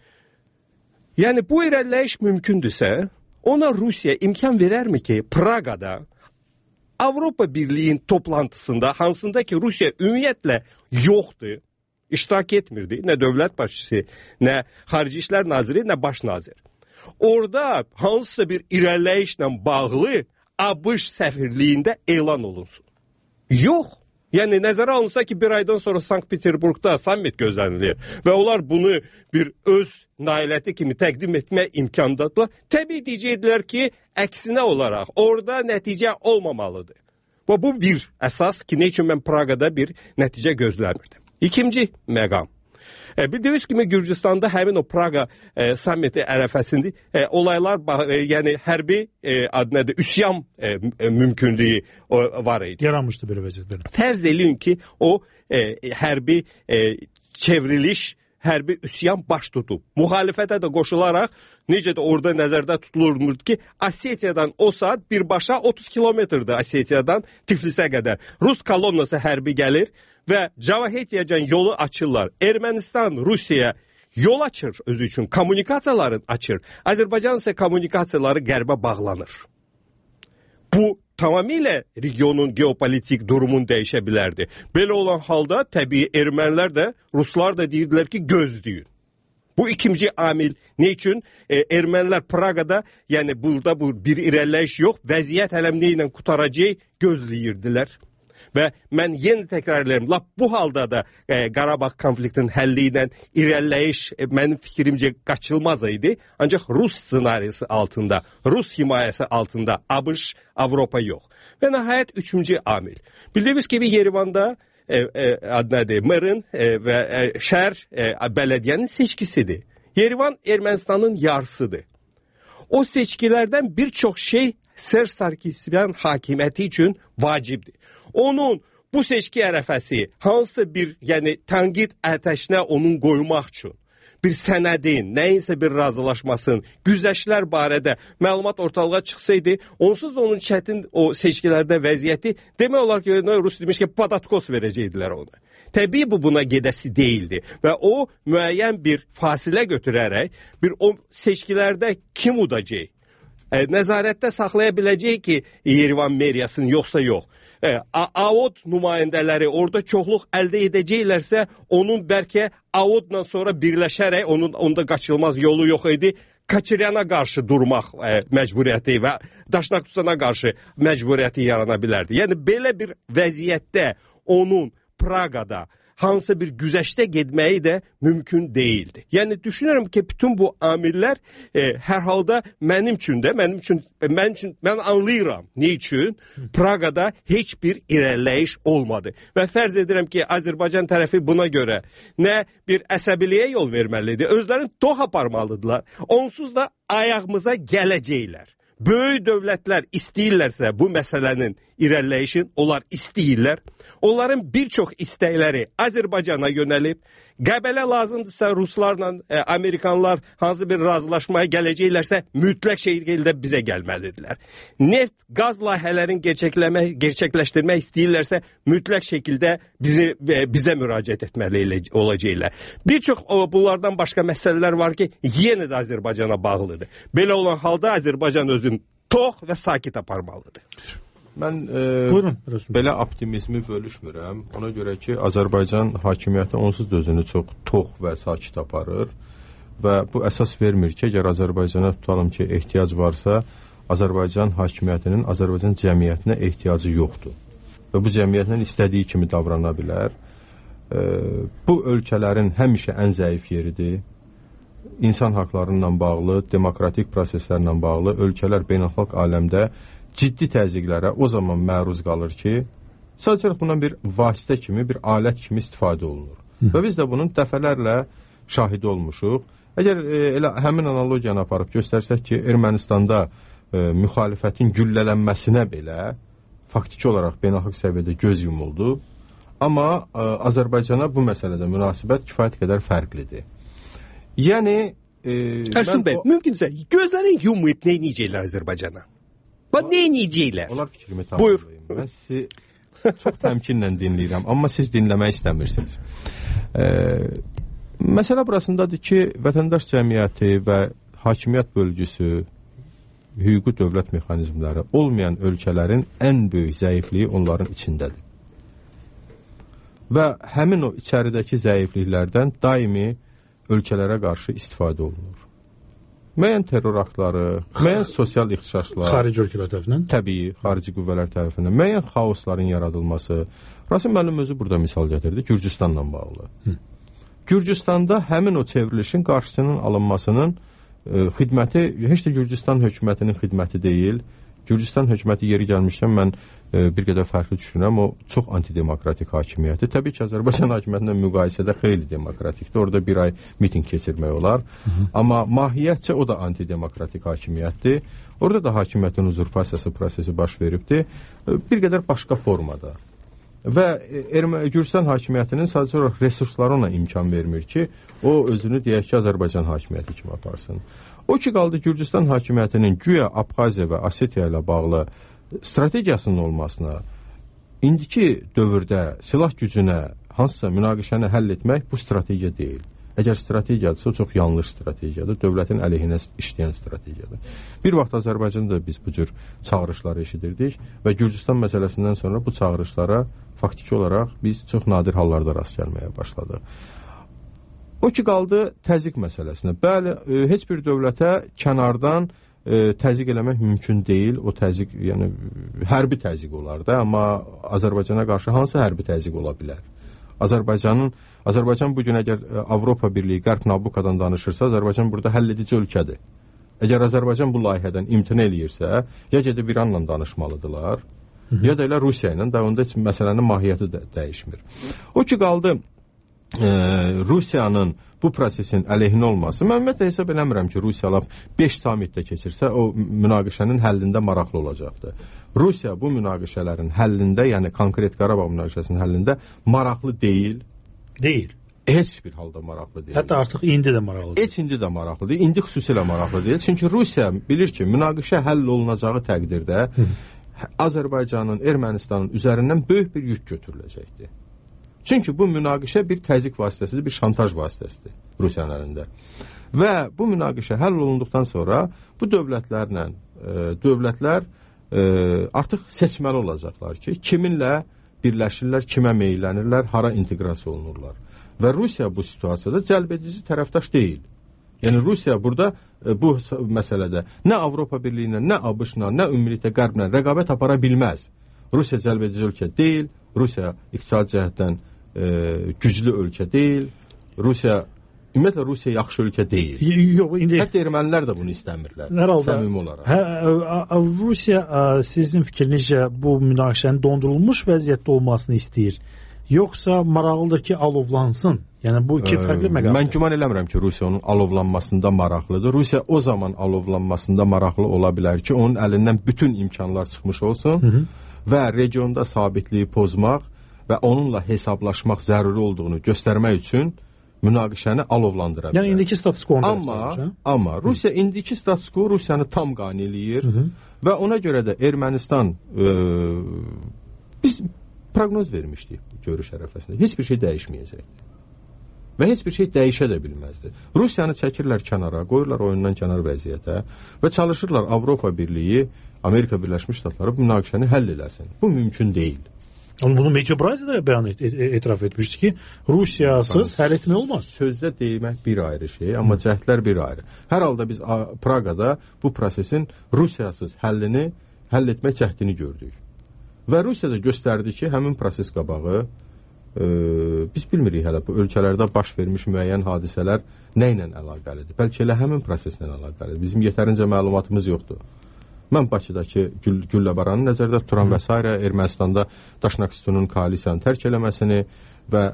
Yəni bu irəliləyiş mümkündürsə, ona Rusiya imkan verərmi ki, Praqada Avropa Birliği'nin toplantısında hansında ki Rusya ümumiyyətlə yoxdur, iştirak etmirdi. Nə dövlət başçısı, nə xarici işlər naziri, nə baş nazir. Orada hansısa bir irəliləyişlə bağlı ABŞ səfirliyində elan olunsun. Yox. Yəni nəzərə alınsa ki, bir aydan sonra Sankt-Peterburgda sammit gözlənilir və onlar bunu bir öz nailəti kimi təqdim etmək imkandadılar. Təbii deyəcəkdilər ki, əksinə olaraq orada nəticə olmamalıdır. Və bu bir əsas ki, nə üçün mən Praqada bir nəticə gözləmirdim. İkinci məqam. Bildiyiniz kimi Gürcüstanda həmin o Praqa sammiti ərəfəsində olaylar, yəni hərbi üsyan mümkünlüyü var idi. Yaranmışdı belə vəziyyət. Fərz eləyin ki, o hərbi çevriliş, hərbi üsyan baş tutub. Müxalifətə də qoşularaq necə də orada nəzərdə tutulurdu ki, Osetiyadan o saat birbaşa 30 kilometrdir Osetiyadan Tiflisə qədər. Rus kolonnası hərbi gəlir və Cavahetiyacan yolu açırlar. Ermənistan Rusiyaya yol açır özü üçün, kommunikasiyaları açır. Azərbaycan isə kommunikasiyaları qərbə bağlanır. Bu tamamilə regionun geopolitik durumunu dəyişə bilərdi. Belə olan halda təbii ermənilər də, Ruslar da deyirdilər ki, gözləyin. Bu ikinci amil nə üçün? Ermənilər Praqada, yəni burada bir irəliləyiş yox, vəziyyət hələm nə ilə qutaracaq gözləyirdilər. Və mən yenə təkrarlayıram, lap bu halda da Qarabağ konfliktinin həlli ilə irəliləyiş mənim fikrimcə qaçılmaz idi. Ancaq Rus ssenarisi altında, Rus himayəsi altında ABŞ, Avropa yox. Və nəhayət üçüncü amil. Bildiyiniz kimi Yerevanda merin və şəhər bələdiyyənin seçkisidir. Yerevan Ermənistanın yarısıdır. O seçkilərdən bir çox şey Serj Sarkisyan hakimiyyəti üçün vacibdir. Onun bu seçki ərəfəsi hansı bir, yəni tənqid atəşinə onun qoymaq üçün bir sənədin, nəyinsə bir razılaşmasın, güzəştlər barədə məlumat ortalığa çıxsaydı, onsuz da onun çətin o seçkilərdə vəziyyəti demək olar ki, Rus demiş ki, padatkos verəcəkdilər ona. Təbii bu buna gedəsi deyildi və o müəyyən bir fasilə götürərək bir o seçkilərdə kim udacaq? Nəzarətdə saxlaya biləcək ki, Yerevan meriyasını yoxsa yox. AOD nümayəndələri orada çoxluq əldə edəcəklərsə, onun bəlkə AOD-la sonra birləşərək, onda qaçılmaz yolu yox idi, Kaçiryana qarşı durmaq məcburiyyəti və Daşnaqtusana qarşı məcburiyyəti yarana bilərdi. Yəni, belə bir vəziyyətdə onun Praqada hansı bir güzəştə getməyi də mümkün deyildi. Yəni düşünürəm ki, bütün bu amillər hər halda mənim üçün mən anlayıram nə üçün Praqada heç bir irəliləyiş olmadı. Və fərz edirəm ki, Azərbaycan tərəfi buna görə nə bir əsəbiliyə yol verməlidir, özlərini tox aparmalıdırlar. Onsuz da ayağımıza gələcəklər. Böyük dövlətlər istəyirlərsə bu məsələnin irəliləyişin, onlar istəyirlər. Onların bir çox istəkləri Azərbaycana yönəlib. Qəbələ lazımdırsa Ruslarla Amerikanlar hansı bir razılaşmaya gələcəklərsə mütləq şəkildə bizə gəlməlidirlər. Neft, qaz layihələrini gerçəkləşdirmək istəyirlərsə mütləq şəkildə bizə müraciət etməli olacaqlar. Bir çox bunlardan başqa məsələlər var ki, yenə də Azərbaycana bağlıdır. Belə olan halda Azərbaycan özünü tox və sakit aparmalıdır. Mən belə optimizmi bölüşmürəm. Ona görə ki, Azərbaycan hakimiyyəti onsuz da özünü çox tox və sakit aparır və bu əsas vermir ki, əgər Azərbaycana tutalım ki, ehtiyac varsa, Azərbaycan hakimiyyətinin Azərbaycan cəmiyyətinə ehtiyacı yoxdur və bu cəmiyyətlə istədiyi kimi davrana bilər. Bu ölkələrin həmişə ən zəif yeridir. İnsan haqlarından bağlı, demokratik proseslərlə bağlı ölkələr beynəlxalq aləmdə ciddi təzyiqlərə o zaman məruz qalır ki, sadəcə bundan bir vasitə kimi, bir alət kimi istifadə olunur. Və biz də bunun dəfələrlə şahidi olmuşuq. Əgər elə həmin analogiyanı aparıb göstərsək ki, Ermənistanda müxalifətin güllələnməsinə belə faktiki olaraq beynəlxalq səviyyədə göz yumuldu. Amma Azərbaycana bu məsələdə münasibət kifayət qədər fərqlidir. Yəni Həsən bəy, mümkünsə gözlərin yumuyub nə edəcəklər Azərbaycana? Bax, nə edəcəklər? Onlar fikrimi tamamlayım. Mən sizi çox təmkinlə dinləyirəm, amma siz dinləmək istəmirsiniz. Məsələ burasındadır ki, vətəndaş cəmiyyəti və hakimiyyət bölgüsü, hüquqi dövlət mexanizmləri olmayan ölkələrin ən böyük zəifliyi onların içindədir. Və həmin o içəridəki zəifliklərdən daimi ölkələrə qarşı istifadə olunur. Müəyyən terror aktları, müəyyən sosial ixtişaşlar, xarici ölkələr tərəfindən, təbii, xarici qüvvələr tərəfindən, müəyyən xaosların yaradılması. Rasim müəllim özü burada misal gətirdi, Gürcüstanla bağlı. Gürcüstanda həmin o çevrilişin qarşısının alınmasının xidməti heç də Gürcüstan hökumətinin xidməti deyil. Gürcüstan hökuməti yeri gəlmişkən mən bir qədər fərqli düşünürəm. O çox antidemokratik hakimiyyətdir. Təbii ki, Azərbaycan hakimiyyətindən müqayisədə xeyli demokratikdir. Orada bir ay miting keçirmək olar. Amma mahiyyətcə o da antidemokratik hakimiyyətdir. Orada da hakimiyyətin uzurpasiyası prosesi baş veribdir. Bir qədər başqa formada. Və Gürcüstan hakimiyyətinin sadəcə olaraq resursları ona imkan vermir ki, o özünü deyək ki, Azərbaycan hakimiyyəti kimi aparsın. O ki, qaldı Gürcüstan hakimiyyətinin güya Abxaziya və Osetiya ilə bağlı strategiyasının olmasına, indiki dövrdə silah gücünə hansısa münaqişəni həll etmək bu strategiya deyil. Əgər strategiyadırsa, o çox yanlış strategiyadır, dövlətin əleyhinə işləyən strategiyadır. Bir vaxt Azərbaycanda biz bu cür çağırışları eşidirdik və Gürcüstan məsələsindən sonra bu çağırışlara faktiki olaraq biz çox nadir hallarda rast gəlməyə başladıq. O ki, qaldı təzyiq məsələsinə. Bəli, heç bir dövlətə kənardan təzyiq eləmək mümkün deyil. O təzyiq, yəni hərbi təzyiq olar da, amma Azərbaycana qarşı hansı hərbi təzyiq ola bilər? Azərbaycan bugün əgər Avropa Birliyi, Qərb Nabukadan danışırsa, Azərbaycan burada həll edici ölkədir. Əgər Azərbaycan bu layihədən imtina eləyirsə, ya gedib İranla danışmalıdırlar, ya da elə Rusiya ilə, da onda məsələnin mahiyyəti dəyişmir. O ki, qaldı Rusiyanın bu prosesin əleyhinə olması. Mən ümumiyyətlə hesab eləmirəm ki, Rusiya 5 samitdə keçirsə, o münaqişənin həllində maraqlı olacaqdır. Rusiya bu münaqişələrin həllində, yəni konkret Qarabağ münaqişəsinin həllində maraqlı deyil. Deyil. Heç bir halda maraqlı deyil. Hətta artıq indi də maraqlı deyil. Heç indi də maraqlı deyil. İndi xüsusilə maraqlı deyil. Çünki Rusiya bilir ki, münaqişə həll olunacağı təqdirdə Azərbaycanın, Ermənistanın üzərindən böyük bir yük götürüləcəkdir. Çünki bu münaqişə bir təzyiq vasitəsidir, bir şantaj vasitəsidir Rusiyanın əlində. Və bu münaqişə həll olunduqdan sonra bu dövlətlər artıq seçməli olacaqlar ki, kiminlə birləşirlər, kimə meylənirlər, hara inteqrasiya olunurlar. Və Rusiya bu situasiyada cəlbedici tərəfdaş deyil. Yəni Rusiya burada bu məsələdə nə Avropa Birliyi ilə, nə ABŞ-la, nə ümumilikdə Qərblə rəqabət apara bilməz. Rusiya cəlbedici ölkə deyil, Rusiya iqtisadi cəhətdən güclü ölkə deyil. Ümumiyyətlə Rusiya yaxşı ölkə deyil. Yox, indi hətta ermənilər də bunu istəmirlər. Səmimi olaraq. Rusiya sizin fikrinizcə bu münaqişənin dondurulmuş vəziyyətdə olmasını istəyir, yoxsa maraqlıdır ki, alovlansın? Yəni bu iki fərqli məqamdır. Mən güman eləmirəm ki, Rusiya onun alovlanmasında maraqlıdır. Rusiya o zaman alovlanmasında maraqlı ola bilər ki, onun əlindən bütün imkanlar çıxmış olsun və regionda sabitliyi pozmaq və onunla hesablaşmaq zəruri olduğunu göstərmək üçün münaqişəni alovlandıra bilər. Yəni indiki status quo. Amma Rusiya indiki status quo Rusiyanı tam qane eləyir və ona görə də Ermənistan biz proqnoz vermişdik görüş ərəfəsində. Heç bir şey dəyişməyəcəkdir. Və heç bir şey dəyişə də bilməzdi. Rusiyanı çəkirlər kənara, qoyurlar oyundan kənar vəziyyətə və çalışırlar Avropa Birliyi, Amerika Birləşmiş Ştatları bu münaqişəni həll eləsin. Bu mümkün deyil. Bunu Metro Brazi də bəyan etiraf etmişdi ki, Rusiyasız həll etmək olmaz. Sözdə demək bir ayrı şey, amma cəhdlər bir ayrı. Hər halda biz Praqada bu prosesin Rusiyasız həll etmək cəhdini gördük. Və Rusiya da göstərdi ki, həmin proses qabağı biz bilmirik hələ bu ölkələrdə baş vermiş müəyyən hadisələr nə ilə əlaqəlidir. Bəlkə elə həmin proseslə əlaqəlidir. Bizim yetərincə məlumatımız yoxdur. Mən Bakıdakı gülləbaranı nəzərdə tuturam və s. Ermənistanda Daşnaksutunun koalisiyanı tərk eləməsini və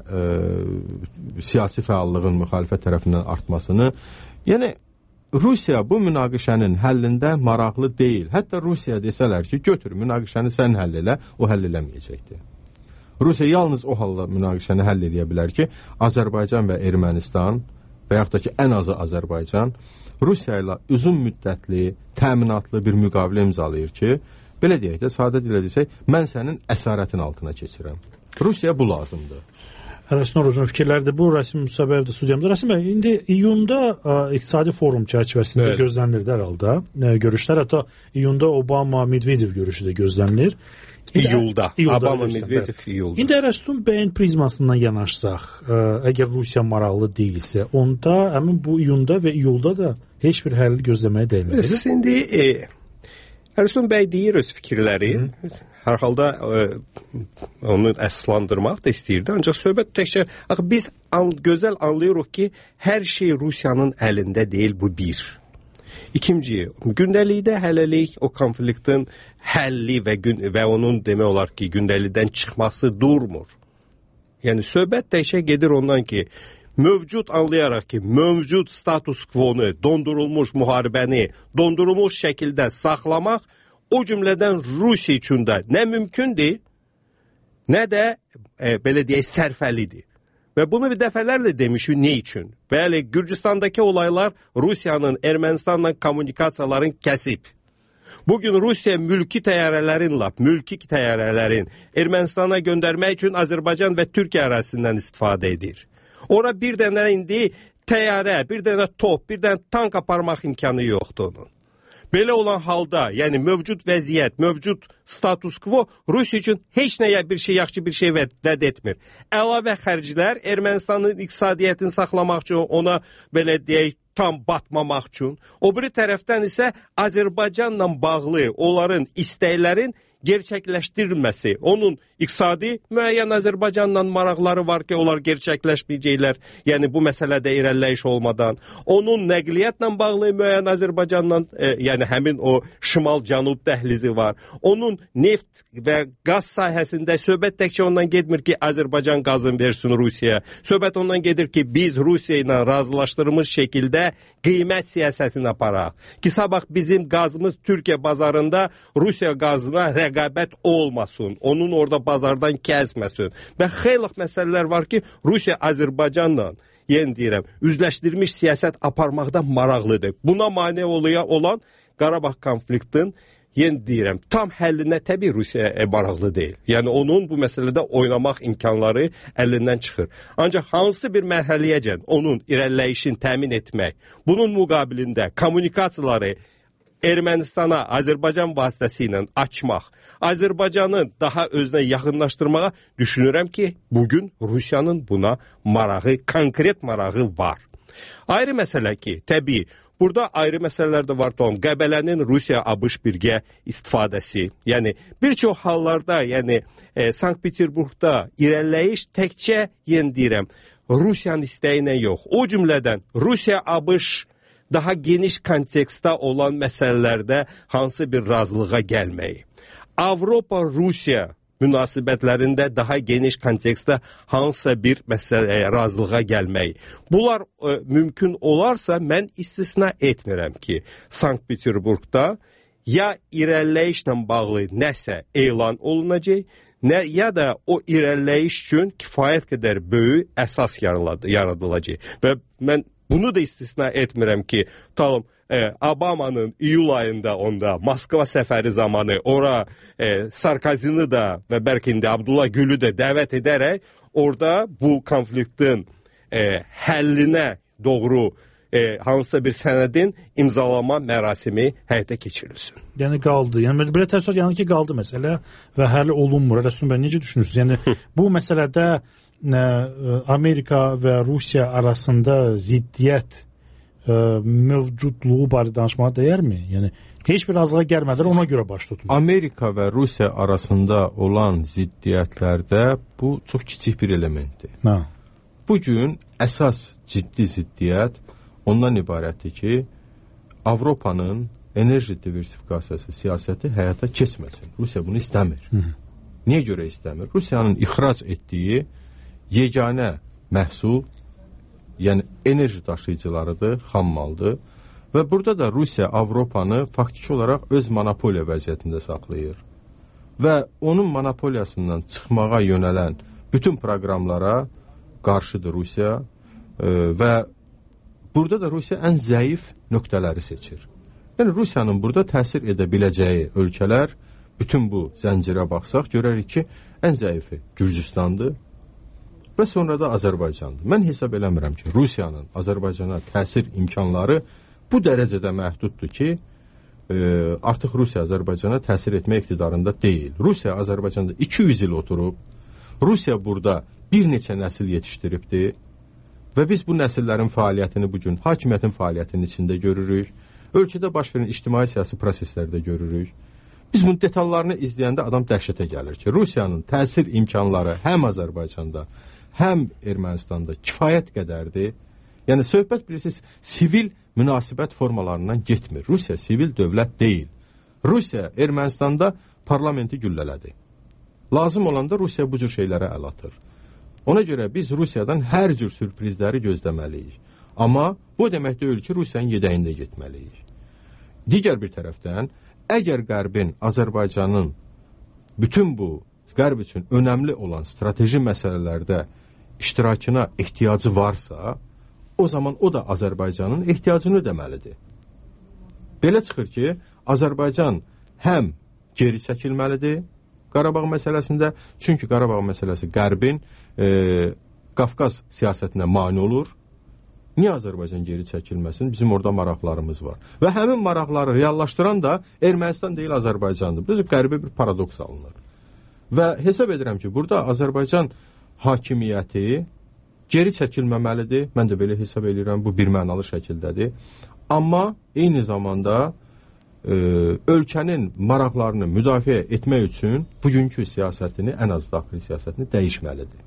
siyasi fəallığın müxalifət tərəfindən artmasını. Yəni Rusiya bu münaqişənin həllində maraqlı deyil. Hətta Rusiya desələr ki, götür münaqişəni sən həll elə, o həll eləməyəcəkdir. Rusiya yalnız o halda münaqişəni həll edə bilər ki, Azərbaycan və Ermənistan və yaxud da ki, ən azı Azərbaycan Rusiya ilə uzun müddətli, təminatlı bir müqavilə imzalayır ki, belə deyək də, sadə dilə desək, mən sənin əsarətin altına keçirəm. Rusiya bu lazımdır. Rəsim Orucun fikirlərdir. Bu Rəsim Musabəyev də studiyamda. Rəsim bəy, indi iyunda iqtisadi forum çərçivəsində gözlənilir hər halda görüşlər. Hətta iyunda Obama-Medvedev görüşü də gözlənilir. İyulda. Obama-Medvedev iyulda. İndi Rəstum bəyin prizmasından yanaşsaq, əgər Rusiya maraqlı deyilsə, onda həmin bu iyunda və iyulda da heç bir həll gözləməyə dəyməz. İndi Rəstum bəy deyir öz fikirləri. Hər halda onu əsaslandırmaq da istəyirdi. Ancaq söhbət təkcə biz gözəl anlayırıq ki, hər şey Rusiyanın əlində deyil, bu bir. İkinci, gündəlikdə hələlik o konfliktin həlli və onun demək olar ki, gündəlikdən çıxması durmur. Yəni söhbət təkcə gedir ondan ki, mövcud anlayaraq ki, mövcud status quo-nu, dondurulmuş müharibəni, dondurulmuş şəkildə saxlamaq o cümlədən Rusiya üçün də nə mümkündür, nə də belə deyək, sərfəlidir. Və bunu bir dəfələrlə demişik, nə üçün? Bəli, Gürcüstandakı olaylar Rusiyanın Ermənistanla kommunikasiyaların kəsib. Bugün Rusiya mülki təyyarələrin Ermənistana göndərmək üçün Azərbaycan və Türkiyə ərazisindən istifadə edir. Ora bir dənə indi təyyarə, bir dənə top, bir dənə tank aparmaq imkanı yoxdur onun. Belə olan halda, yəni mövcud vəziyyət, mövcud status quo Rusiya üçün heç nəyə bir şey, yaxşı bir şey vəd etmir. Əlavə xərclər Ermənistanın iqtisadiyyətini saxlamaq üçün, ona belə deyək, tam batmamaq üçün. O biri tərəfdən isə Azərbaycanla bağlı onların istəklərin gerçəkləşdirilməsi, onun iqtisadi müəyyən Azərbaycanla maraqları var ki, onlar gerçəkləşməyəcəklər, yəni bu məsələdə irəliləyiş olmadan, onun nəqliyyatla bağlı müəyyən Azərbaycanla, yəni həmin o şimal-cənub dəhlizi var, onun neft və qaz sahəsində söhbət təkcə ondan getmir ki, Azərbaycan qazını versin Rusiyaya, söhbət ondan gedir ki, biz Rusiya ilə razılaşdırılmış şəkildə qiymət siyasətini aparaq, ki, sabah bizim qazımız Türkiyə bazarında Rusiya qazına rəqabət olmasın, onun orada bazardan kəsməsin. Və xeyli məsələlər var ki, Rusiya Azərbaycanla, yəni deyirəm, üzləşdirilmiş siyasət aparmaqda maraqlıdır. Buna mane olan Qarabağ konfliktin, yəni deyirəm, tam həllinə təbii Rusiya maraqlı deyil. Yəni onun bu məsələdə oynamaq imkanları əlindən çıxır. Ancaq hansı bir mərhələyəcən onun irəliləyişini təmin etmək, bunun müqabilində kommunikasiyaları Ermənistana Azərbaycan vasitəsilə açmaq, Azərbaycanı daha özünə yaxınlaşdırmağa düşünürəm ki, bugün Rusiyanın buna marağı, konkret marağı var. Ayrı məsələ ki, təbii, burada ayrı məsələlər də var. Qəbələnin Rusiya-ABŞ birgə istifadəsi. Yəni bir çox hallarda, yəni Sankt-Peterburqda irəliləyiş təkcə yenə deyirəm, Rusiyanın istəyi ilə yox. O cümlədən Rusiya-ABŞ daha geniş kontekstdə olan məsələlərdə hansı bir razılığa gəlməyi. Avropa-Rusiya münasibətlərində daha geniş kontekstdə hansısa bir məsələyə razılığa gəlməyi. Bunlar mümkün olarsa mən istisna etmirəm ki, Sankt-Peterburqda ya irəliləyişlə bağlı nəsə elan olunacaq, ya da o irəliləyiş üçün kifayət qədər böyük əsas yaradılacaq. Və mən bunu da istisna etmirəm ki, tutalım, Obama'nın iyul ayında onda Moskva səfəri zamanı ora Sarkozini da və bəlkə indi Abdullah Gül'ü də dəvət edərək orada bu konfliktin həllinə doğru hansısa bir sənədin imzalama mərasimi həyata keçirilsin. Yəni qaldı. Yəni belə təəssürat yəni ki, qaldı məsələ və həll olunmur. Rəsul bəy, necə düşünürsünüz? Yəni bu məsələdə Amerika və Rusiya arasında ziddiyyət mövcudluğu barədə danışmağa dəyərmi? Yəni heç bir razılığa gəlmədən ona görə baş tutulur. Amerika və Rusiya arasında olan ziddiyyətlərdə bu çox kiçik bir elementdir. Bu gün əsas ciddi ziddiyyət ondan ibarətdir ki, Avropanın enerji diversifikasiyası siyasəti həyata keçməsin. Rusiya bunu istəmir. Niyə görə istəmir? Rusiyanın ixrac etdiyi yeganə məhsul, yəni enerji daşıyıcılarıdır, xammaldır və burada da Rusiya Avropanı faktiki olaraq öz monopoliya vəziyyətində saxlayır və onun monopoliyasından çıxmağa yönələn bütün proqramlara qarşıdır Rusiya və burada da Rusiya ən zəif nöqtələri seçir. Yəni Rusiyanın burada təsir edə biləcəyi ölkələr, bütün bu zəncirə baxsaq, görərik ki, ən zəifi Gürcüstandır və sonra da Azərbaycandır. Mən hesab eləmirəm ki, Rusiyanın Azərbaycana təsir imkanları bu dərəcədə məhduddur ki, artıq Rusiya Azərbaycana təsir etmə iqtidarında deyil. Rusiya Azərbaycanda 200 il oturub, Rusiya burada bir neçə nəsil yetişdiribdir və biz bu nəsillərin fəaliyyətini bugün hakimiyyətin fəaliyyətinin içində görürük, ölkədə baş verən ictimai-siyasi proseslərdə görürük. Biz bunun detallarını izləyəndə adam dəhşətə gəlir ki, Rusiyanın təsir imkanları həm Azərbaycanda, həm Ermənistanda kifayət qədərdir. Yəni, söhbət bilirsiniz, sivil münasibət formalarından getmir. Rusiya sivil dövlət deyil. Rusiya Ermənistanda parlamenti güllələdi. Lazım olanda Rusiya bu cür şeylərə əl atır. Ona görə biz Rusiyadan hər cür sürprizləri gözləməliyik. Amma bu demək deyil ki, Rusiyanın yedəyində getməliyik. Digər bir tərəfdən, əgər Qərbin Azərbaycanın bütün bu Qərb üçün önəmli olan strateji məsələlərdə iştirakına ehtiyacı varsa, o zaman o da Azərbaycanın ehtiyacını ödəməlidir. Belə çıxır ki, Azərbaycan həm geri çəkilməlidir Qarabağ məsələsində, çünki Qarabağ məsələsi Qərbin Qafqaz siyasətinə mane olur. Niyə Azərbaycan geri çəkilməsin? Bizim orada maraqlarımız var. Və həmin maraqları reallaşdıran da Ermənistan deyil, Azərbaycandır. Biz Qərbə bir paradoks alınır. Və hesab edirəm ki, burada Azərbaycan hakimiyyəti geri çəkilməməlidir. Mən də belə hesab edirəm, bu bir mənalı şəkildədir. Amma eyni zamanda ölkənin maraqlarını müdafiə etmək üçün bugünkü siyasətini, ən az daxili siyasətini dəyişməlidir.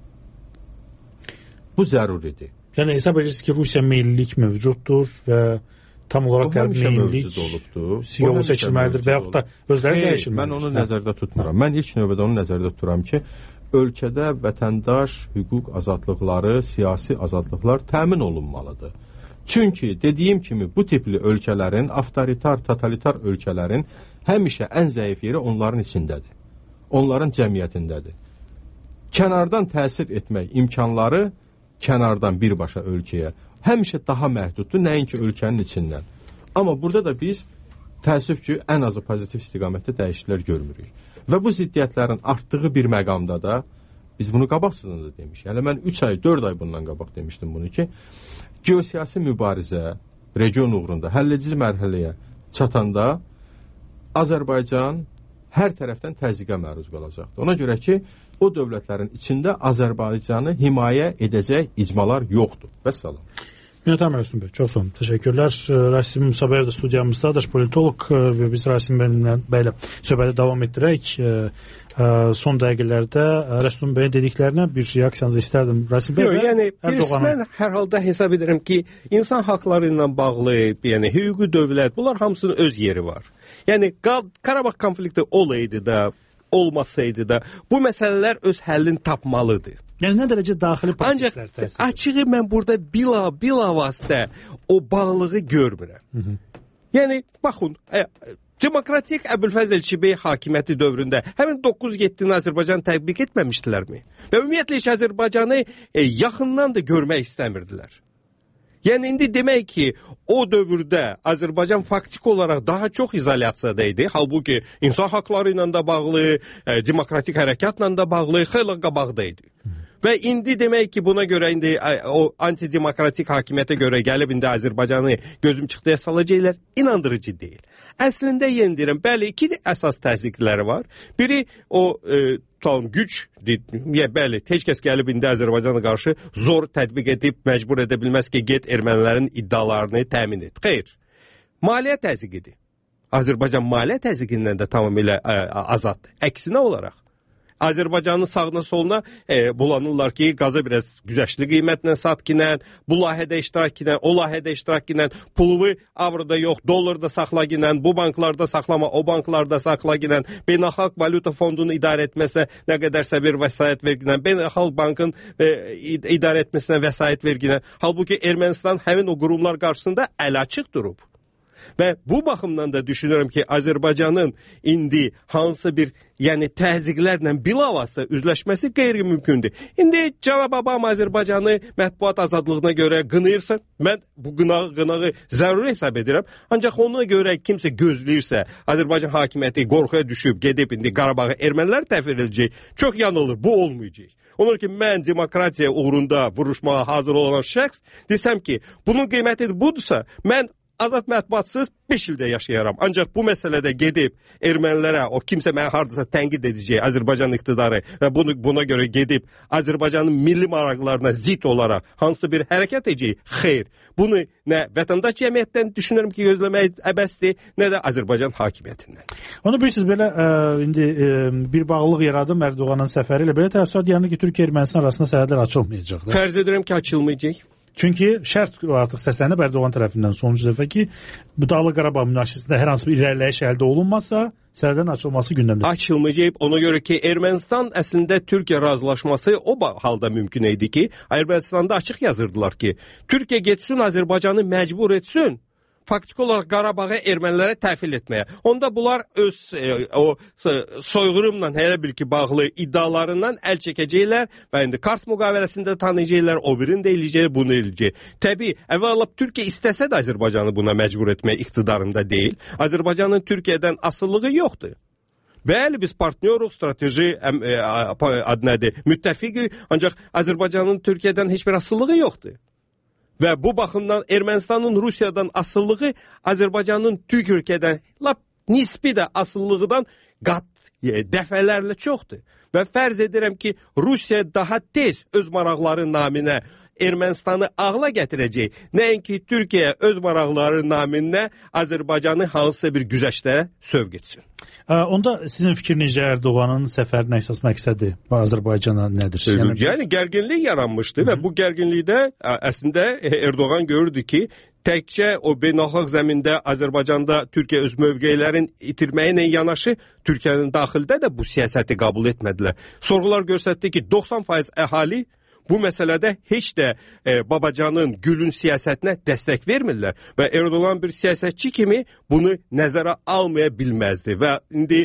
Bu zəruridir. Yəni hesab edirsiniz ki, Rusiya meyillilik mövcuddur və tam olaraq Qərb meyillilik yolu seçilməlidir və yaxud da özləri dəyişilməlidir. Mən onu nəzərdə tutmuram. Mən ilk növbədə onu nəzərdə tuturam ki, ölkədə vətəndaş hüquq azadlıqları, siyasi azadlıqlar təmin olunmalıdır. Çünki dediyim kimi bu tipli ölkələrin, avtoritar, totalitar ölkələrin həmişə ən zəif yeri onların içindədir. Onların cəmiyyətindədir. Kənardan təsir etmək imkanları kənardan birbaşa ölkəyə həmişə daha məhduddur, nəinki ölkənin içindən. Amma burada da biz təəssüf ki, ən azı pozitiv istiqamətdə dəyişikliklər görmürük. Və bu ziddiyyətlərin artdığı bir məqamda da biz bunu qabaqsızdan da demişik. Yəni mən 3 ay, 4 ay bundan qabaq demişdim bunu ki, geosiyasi mübarizə region uğrunda həlledici mərhələyə çatanda Azərbaycan hər tərəfdən təzyiqə məruz qalacaqdır. Ona görə ki, o dövlətlərin içində Azərbaycanı himayə edəcək icmalar yoxdur. Vəssalam. Yönetmen Rəsim bəy, çox sağ olun. Təşəkkürlər. Rəsim Musabayev da studiyamızdadır, politoloq və biz Rəsim bəylə söhbəti davam etdirək. Son dəqiqələrdə Rəsim bəyin dediklərinə bir reaksiyanızı istərdim. Rəsim bəy, yəni mən hər halda hesab edirəm ki, insan haqları ilə bağlı, yəni hüquqi dövlət, bunlar hamısının öz yeri var. Yəni Qarabağ konflikti olaydı da, olmasaydı da, bu məsələlər öz həllini tapmalıdır. Yəni nə dərəcə daxili proseslər təsir? Ancaq açığı mən burada bilavasitə o bağlığı görmürəm. Yəni baxın, demokratik Əbülfəzl Elçibəy hakimiyyəti dövründə həmin 9-7-ni Azərbaycan tətbiq etməmişdilərmi? Və ümumiyyətlə heç Azərbaycanı yaxından da görmək istəmirdilər. Yəni indi demək ki, o dövrdə Azərbaycan faktik olaraq daha çox izolyasiyada idi. Halbuki insan haqları ilə də bağlı, demokratik hərəkatla da bağlı, xeyli qabaqda idi. Və indi demək ki, buna görə indi o antidemokratik hakimiyyətə görə gəlib indi Azərbaycanı gözüm çıxdıya salacaqlar, inandırıcı deyil. Əslində yeni deyirəm, bəli, iki əsas təzyiqləri var. Biri o güc, bəli, heç kəs gəlib indi Azərbaycana qarşı zor tətbiq edib, məcbur edə bilməz ki, get ermənilərin iddialarını təmin et. Xeyr, maliyyə təzyiqidir. Azərbaycan maliyyə təzyiqindən də tamamilə azaddır. Əksinə olaraq. Azərbaycanın sağına soluna bulanırlar ki, qazı biraz güzəştli qiymətlə satkinən, bu layihədə iştirakinən, o layihədə iştirakinən, pulu avroda yox, dollarda saxlaginən, bu banklarda saxlama, o banklarda saxlaginən, Beynəlxalq Valyuta Fondunu idarə etməsinə nə qədərsə bir vəsait verginən, Beynəlxalq Bankın idarə etməsinə vəsait verginən. Halbuki Ermənistan həmin o qurumlar qarşısında əl açıq durub. Və bu baxımdan da düşünürəm ki, Azərbaycanın indi hansı bir təzyiqlərlə bilavasitə üzləşməsi qeyri-mümkündür. İndi Cənab Obama Azərbaycanı mətbuat azadlığına görə qınayırsa, mən bu qınağı zəruri hesab edirəm. Ancaq ona görə kimsə gözləyirsə, Azərbaycan hakimiyyəti qorxuya düşüb, gedib indi Qarabağı ermənilər təhvil edəcək, çox yanılır, bu olmayacaq. Onlar ki, mən demokratiya uğrunda vuruşmağa hazır olan şəxs desəm ki, bunun qiyməti budursa, mən azad mətbuatsız 5 ildə yaşayaram. Ancaq bu məsələdə gedib ermənilərə, o kimsə mənə hardasa tənqid edəcək, Azərbaycan iqtidarı və buna görə gedib Azərbaycanın milli maraqlarına zid olaraq hansı bir hərəkət edəcək? Xeyr. Bunu nə vətəndaş cəmiyyətdən düşünürəm ki, gözləmək əbəsdir, nə də Azərbaycan hakimiyyətindən. Onu bilirsiniz, belə indi bir bağlılıq yaradım Erdoğanın səfəri ilə belə təəssürat yanında ki, Türkiyə-Ermənistan arasında sərhədlər açılmayacaq. Fərz edirəm ki, açılmayacaq. Çünki şərt artıq səslənib Erdoğan tərəfindən sonuncu dəfə ki, bu Dağlıq Qarabağ münaqişəsində hər hansı bir irəliləyiş əldə olunmazsa, sərhədlərin açılması gündəmdə. Açılmayacaq. Ona görə ki, Ermənistan əslində Türkiyə razılaşması o halda mümkün idi ki, Ermənistanda açıq yazırdılar ki, Türkiyə getsin, Azərbaycanı məcbur etsin, faktik olaraq Qarabağı ermənilərə təhvil etməyə. Onda bunlar öz o soyğurumla hələ bir ki bağlı iddialarından əl çəkəcəklər və indi Kars müqaviləsində tanıyacaqlar, o birini də eləyəcək, bunu eləyəcək. Təbii, əvvəla Türkiyə istəsə də Azərbaycanı buna məcbur etmək iqtidarında deyil. Azərbaycanın Türkiyədən asılılığı yoxdur. Bəli, biz partnyoruq, strateji adı nədir, müttəfiqik, ancaq Azərbaycanın Türkiyədən heç bir asılılığı yoxdur. Və bu baxımdan Ermənistanın Rusiyadan asılılığı Azərbaycanın Türkiyədən nisbi də asıllığından dəfələrlə çoxdur. Və fərz edirəm ki, Rusiya daha tez öz maraqları naminə Ermənistanı ağla gətirəcək. Nəinki Türkiyə öz maraqları naminə Azərbaycanı hansısa bir güzəştə sövq etsin. Onda sizin fikrinizcə Erdoğanın səfərinin əsas məqsədi Azərbaycana nədir? Yəni gərginlik yaranmışdı və bu gərginlikdə əslində Erdoğan görürdü ki, təkcə o beynəlxalq zəmində Azərbaycanda Türkiyə öz mövqeylərin itirməyi ilə yanaşı, Türkiyənin daxildə də bu siyasəti qəbul etmədilər. Sorğular göstərdi ki, 90% əhali bu məsələdə heç də Babacanın, Gülün siyasətinə dəstək vermirlər və Erdoğan bir siyasətçi kimi bunu nəzərə almaya bilməzdi və indi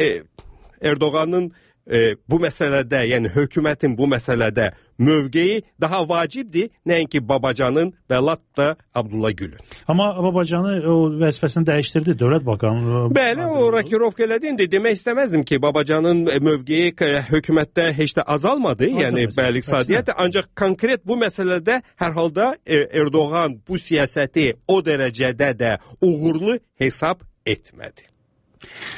Erdoğanın bu məsələdə, yəni hökumətin bu məsələdə mövqeyi daha vacibdir, nəinki Babacanın və lap da Abdullah Gülün. Amma Babacanı o vəzifəsini dəyişdirdi Dövlət Bakanı. Bəli, o rakirovka elədi. İndi demək istəməzdim ki, Babacanın mövqeyi hökumətdə heç də azalmadı, yəni bəli iqtisadiyyat, ancaq konkret bu məsələdə hər halda Erdoğan bu siyasəti o dərəcədə də uğurlu hesab etmədi.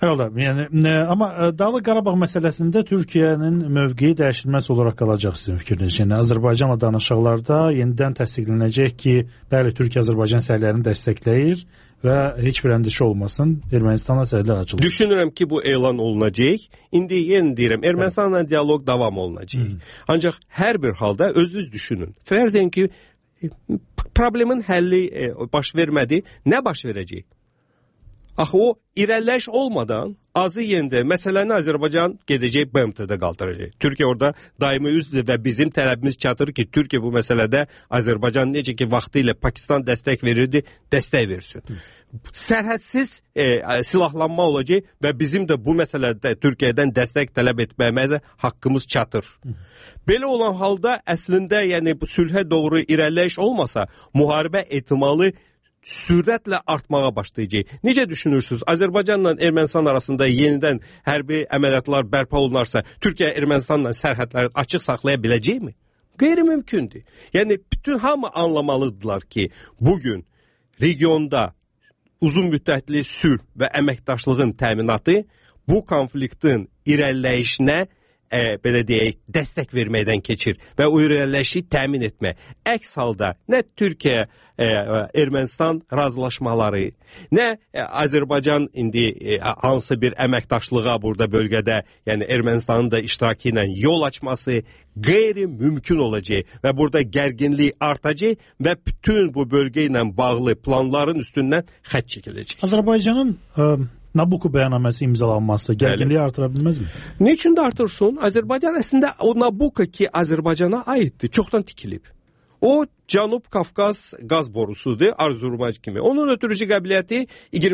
Hər halda, yəni amma Dağlıq Qarabağ məsələsində Türkiyənin mövqeyi dəyişilməz olaraq qalacaq sizin fikriniz. Yəni Azərbaycanla danışıqlarda yenidən təsdiqlənəcək ki, bəli, Türkiyə Azərbaycan sərhədlərini dəstəkləyir və heç bir əndişə olmasın, Ermənistanla sərhədlər açılır. Düşünürəm ki, bu elan olunacaq. İndi yenə deyirəm, Ermənistanla dialoq davam olunacaq. Ancaq hər bir halda özünüz düşünün. Fərz edin ki, problemin həlli baş vermədi, nə baş verəcək? Axı o irəliləyiş olmadan azı yendə məsələni Azərbaycan gedəcək BMT-də qaldıracaq. Türkiyə orada daimi üzdür və bizim tələbimiz çatır ki, Türkiyə bu məsələdə Azərbaycan necə ki vaxtı ilə Pakistan dəstək verirdi, dəstək versin. Sərhədsiz silahlanma olacaq və bizim də bu məsələdə Türkiyədən dəstək tələb etməyimizə haqqımız çatır. Belə olan halda əslində yəni bu sülhə doğru irəliləyiş olmasa, müharibə ehtimalı sürətlə artmağa başlayacaq. Necə düşünürsünüz? Azərbaycanla Ermənistan arasında yenidən hərbi əməliyyatlar bərpa olunarsa, Türkiyə Ermənistanla sərhədləri açıq saxlaya biləcəkmi? Qeyri-mümkündür. Yəni bütün hamı anlamalıdırlar ki, bugün regionda uzun müddətli sülh və əməkdaşlığın təminatı bu konfliktin irəliləyişinə belə deyək, dəstək verməkdən keçir və o irəliləyişi təmin etmək. Əks halda nə Türkiyə Ermənistan razılaşmaları, nə Azərbaycan indi hansı bir əməkdaşlığa burada bölgədə, yəni Ermənistanın da iştirakı ilə yol açması qeyri-mümkün olacaq və burada gərginlik artacaq və bütün bu bölgə ilə bağlı planların üstündən xətt çəkiləcək. Azərbaycanın Nabucco bəyannaməsi imzalanması gərginliyi artıra bilməzmi? Niçin də artırsın? Azərbaycan əslində o Nabucco ki Azərbaycana aiddir, çoxdan tikilib. O Cənub Qafqaz qaz borusudur, Azərbaycan kimi. Onun ötürücü qabiliyyəti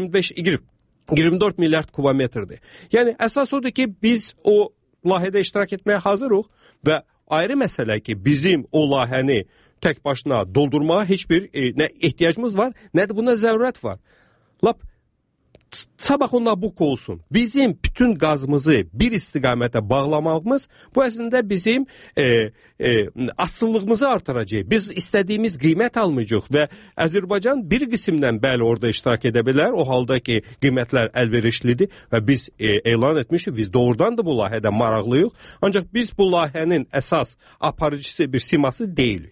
24 milyard kubometrdir. Yəni əsas odur ki, biz o layihədə iştirak etməyə hazırıq və ayrı məsələ ki, bizim o layihəni tək başına doldurmağa heç bir nə ehtiyacımız var, nə də buna zərurət var. Lap sabah o Nabucco olsun. Bizim bütün qazımızı bir istiqamətə bağlamağımız bu əslində bizim asıllığımızı artıracaq. Biz istədiyimiz qiymət almayacaq və Azərbaycan bir qismdən bəli orada iştirak edə bilər. O halda ki, qiymətlər əlverişlidir və biz elan etmişik. Biz doğrudan da bu layihədə maraqlıyıq. Ancaq biz bu layihənin əsas aparıcısı bir siması deyilik.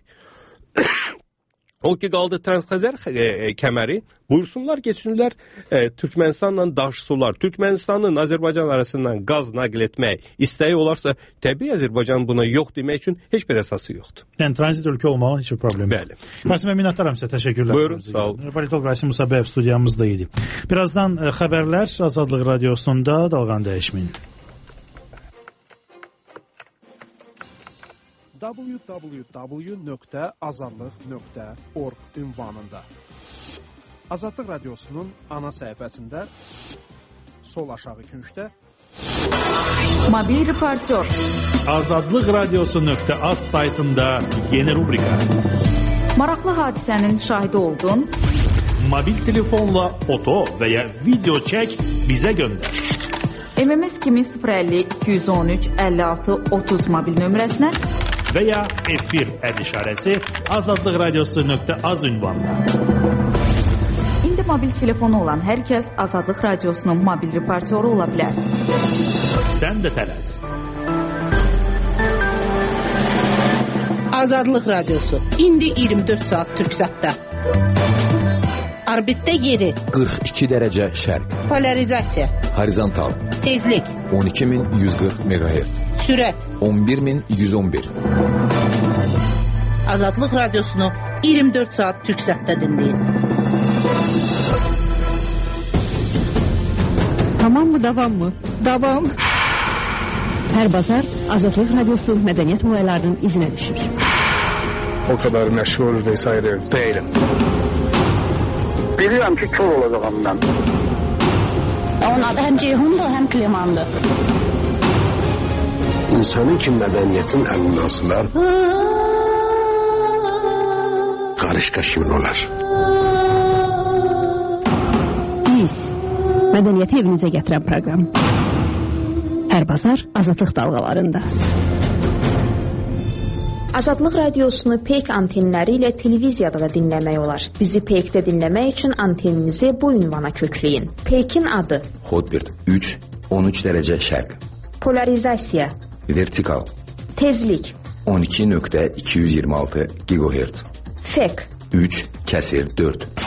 O ki qaldı Transxəzər kəməri, buyursunlar, geçsinlər Türkmenistanla daşısular. Türkmenistanın Azərbaycan arasından qaz nəql etmək istəyi olarsa, təbii Azərbaycan buna yox demək üçün heç bir əsası yoxdur. Yəni tranzit ölkə olmağın heç bir problemi yox. Bəli. Qasim minnətdaram sizə, təşəkkürlər. Buyurun, sağ olun. Politolog Rasim Musabəyev studiyamızda idi. Birazdan xəbərlər Azadlıq Radiosunda dalğanı dəyişməyin. www.azadlıq.org ünvanında Azadlıq Radiosunun ana səhifəsində sol aşağı küncdə Mobil reportyor Azadlıq Radiosu.az saytında yeni rubrika Maraqlı hadisənin şahidi oldun. Mobil telefonla foto və ya video çək bizə göndər. MMS kimi 050 213 56 30 mobil nömrəsinə və ya efir əd işarəsi Azadlıq Radiosu.az ünvanında. İndi mobil telefonu olan hər kəs Azadlıq Radiosunun mobil reportyoru ola bilər. Sən də tələs. Azadlıq Radiosu. İndi 24 saat Türksatda. Orbitdə yeri 42 dərəcə şərq. Polarizasiya. Horizontal. Tezlik 12140 MHz. Sürət 11111. Azadlıq Radiosunu 24 saat Türksatda dinləyin. Tamam mı, davam mı? Davam. Hər bazar Azadlıq Radiosu mədəniyyət olaylarının izinə düşür. O kadar məşğul vesaire değilim. Bilirəm ki, kör olacağım mən. Onun adı həm Ceyhundur, həm Klimandır. İnsanın ki mədəniyyətin əlindən sular, qarış-qaşımın olar. Biz, mədəniyyəti evinizə gətirən proqram. Hər bazar Azadlıq dalğalarında. Azadlıq radiosunu peyk antenləri ilə televiziyada da dinləmək olar. Bizi peykdə dinləmək üçün anteninizi bu ünvana kökləyin. Peykin adı: Hotbird 3, 13 dərəcə şərq. Polarizasiya: Vertikal. Tezlik: 12.226 GHz. Fek: 3 kəsir 4.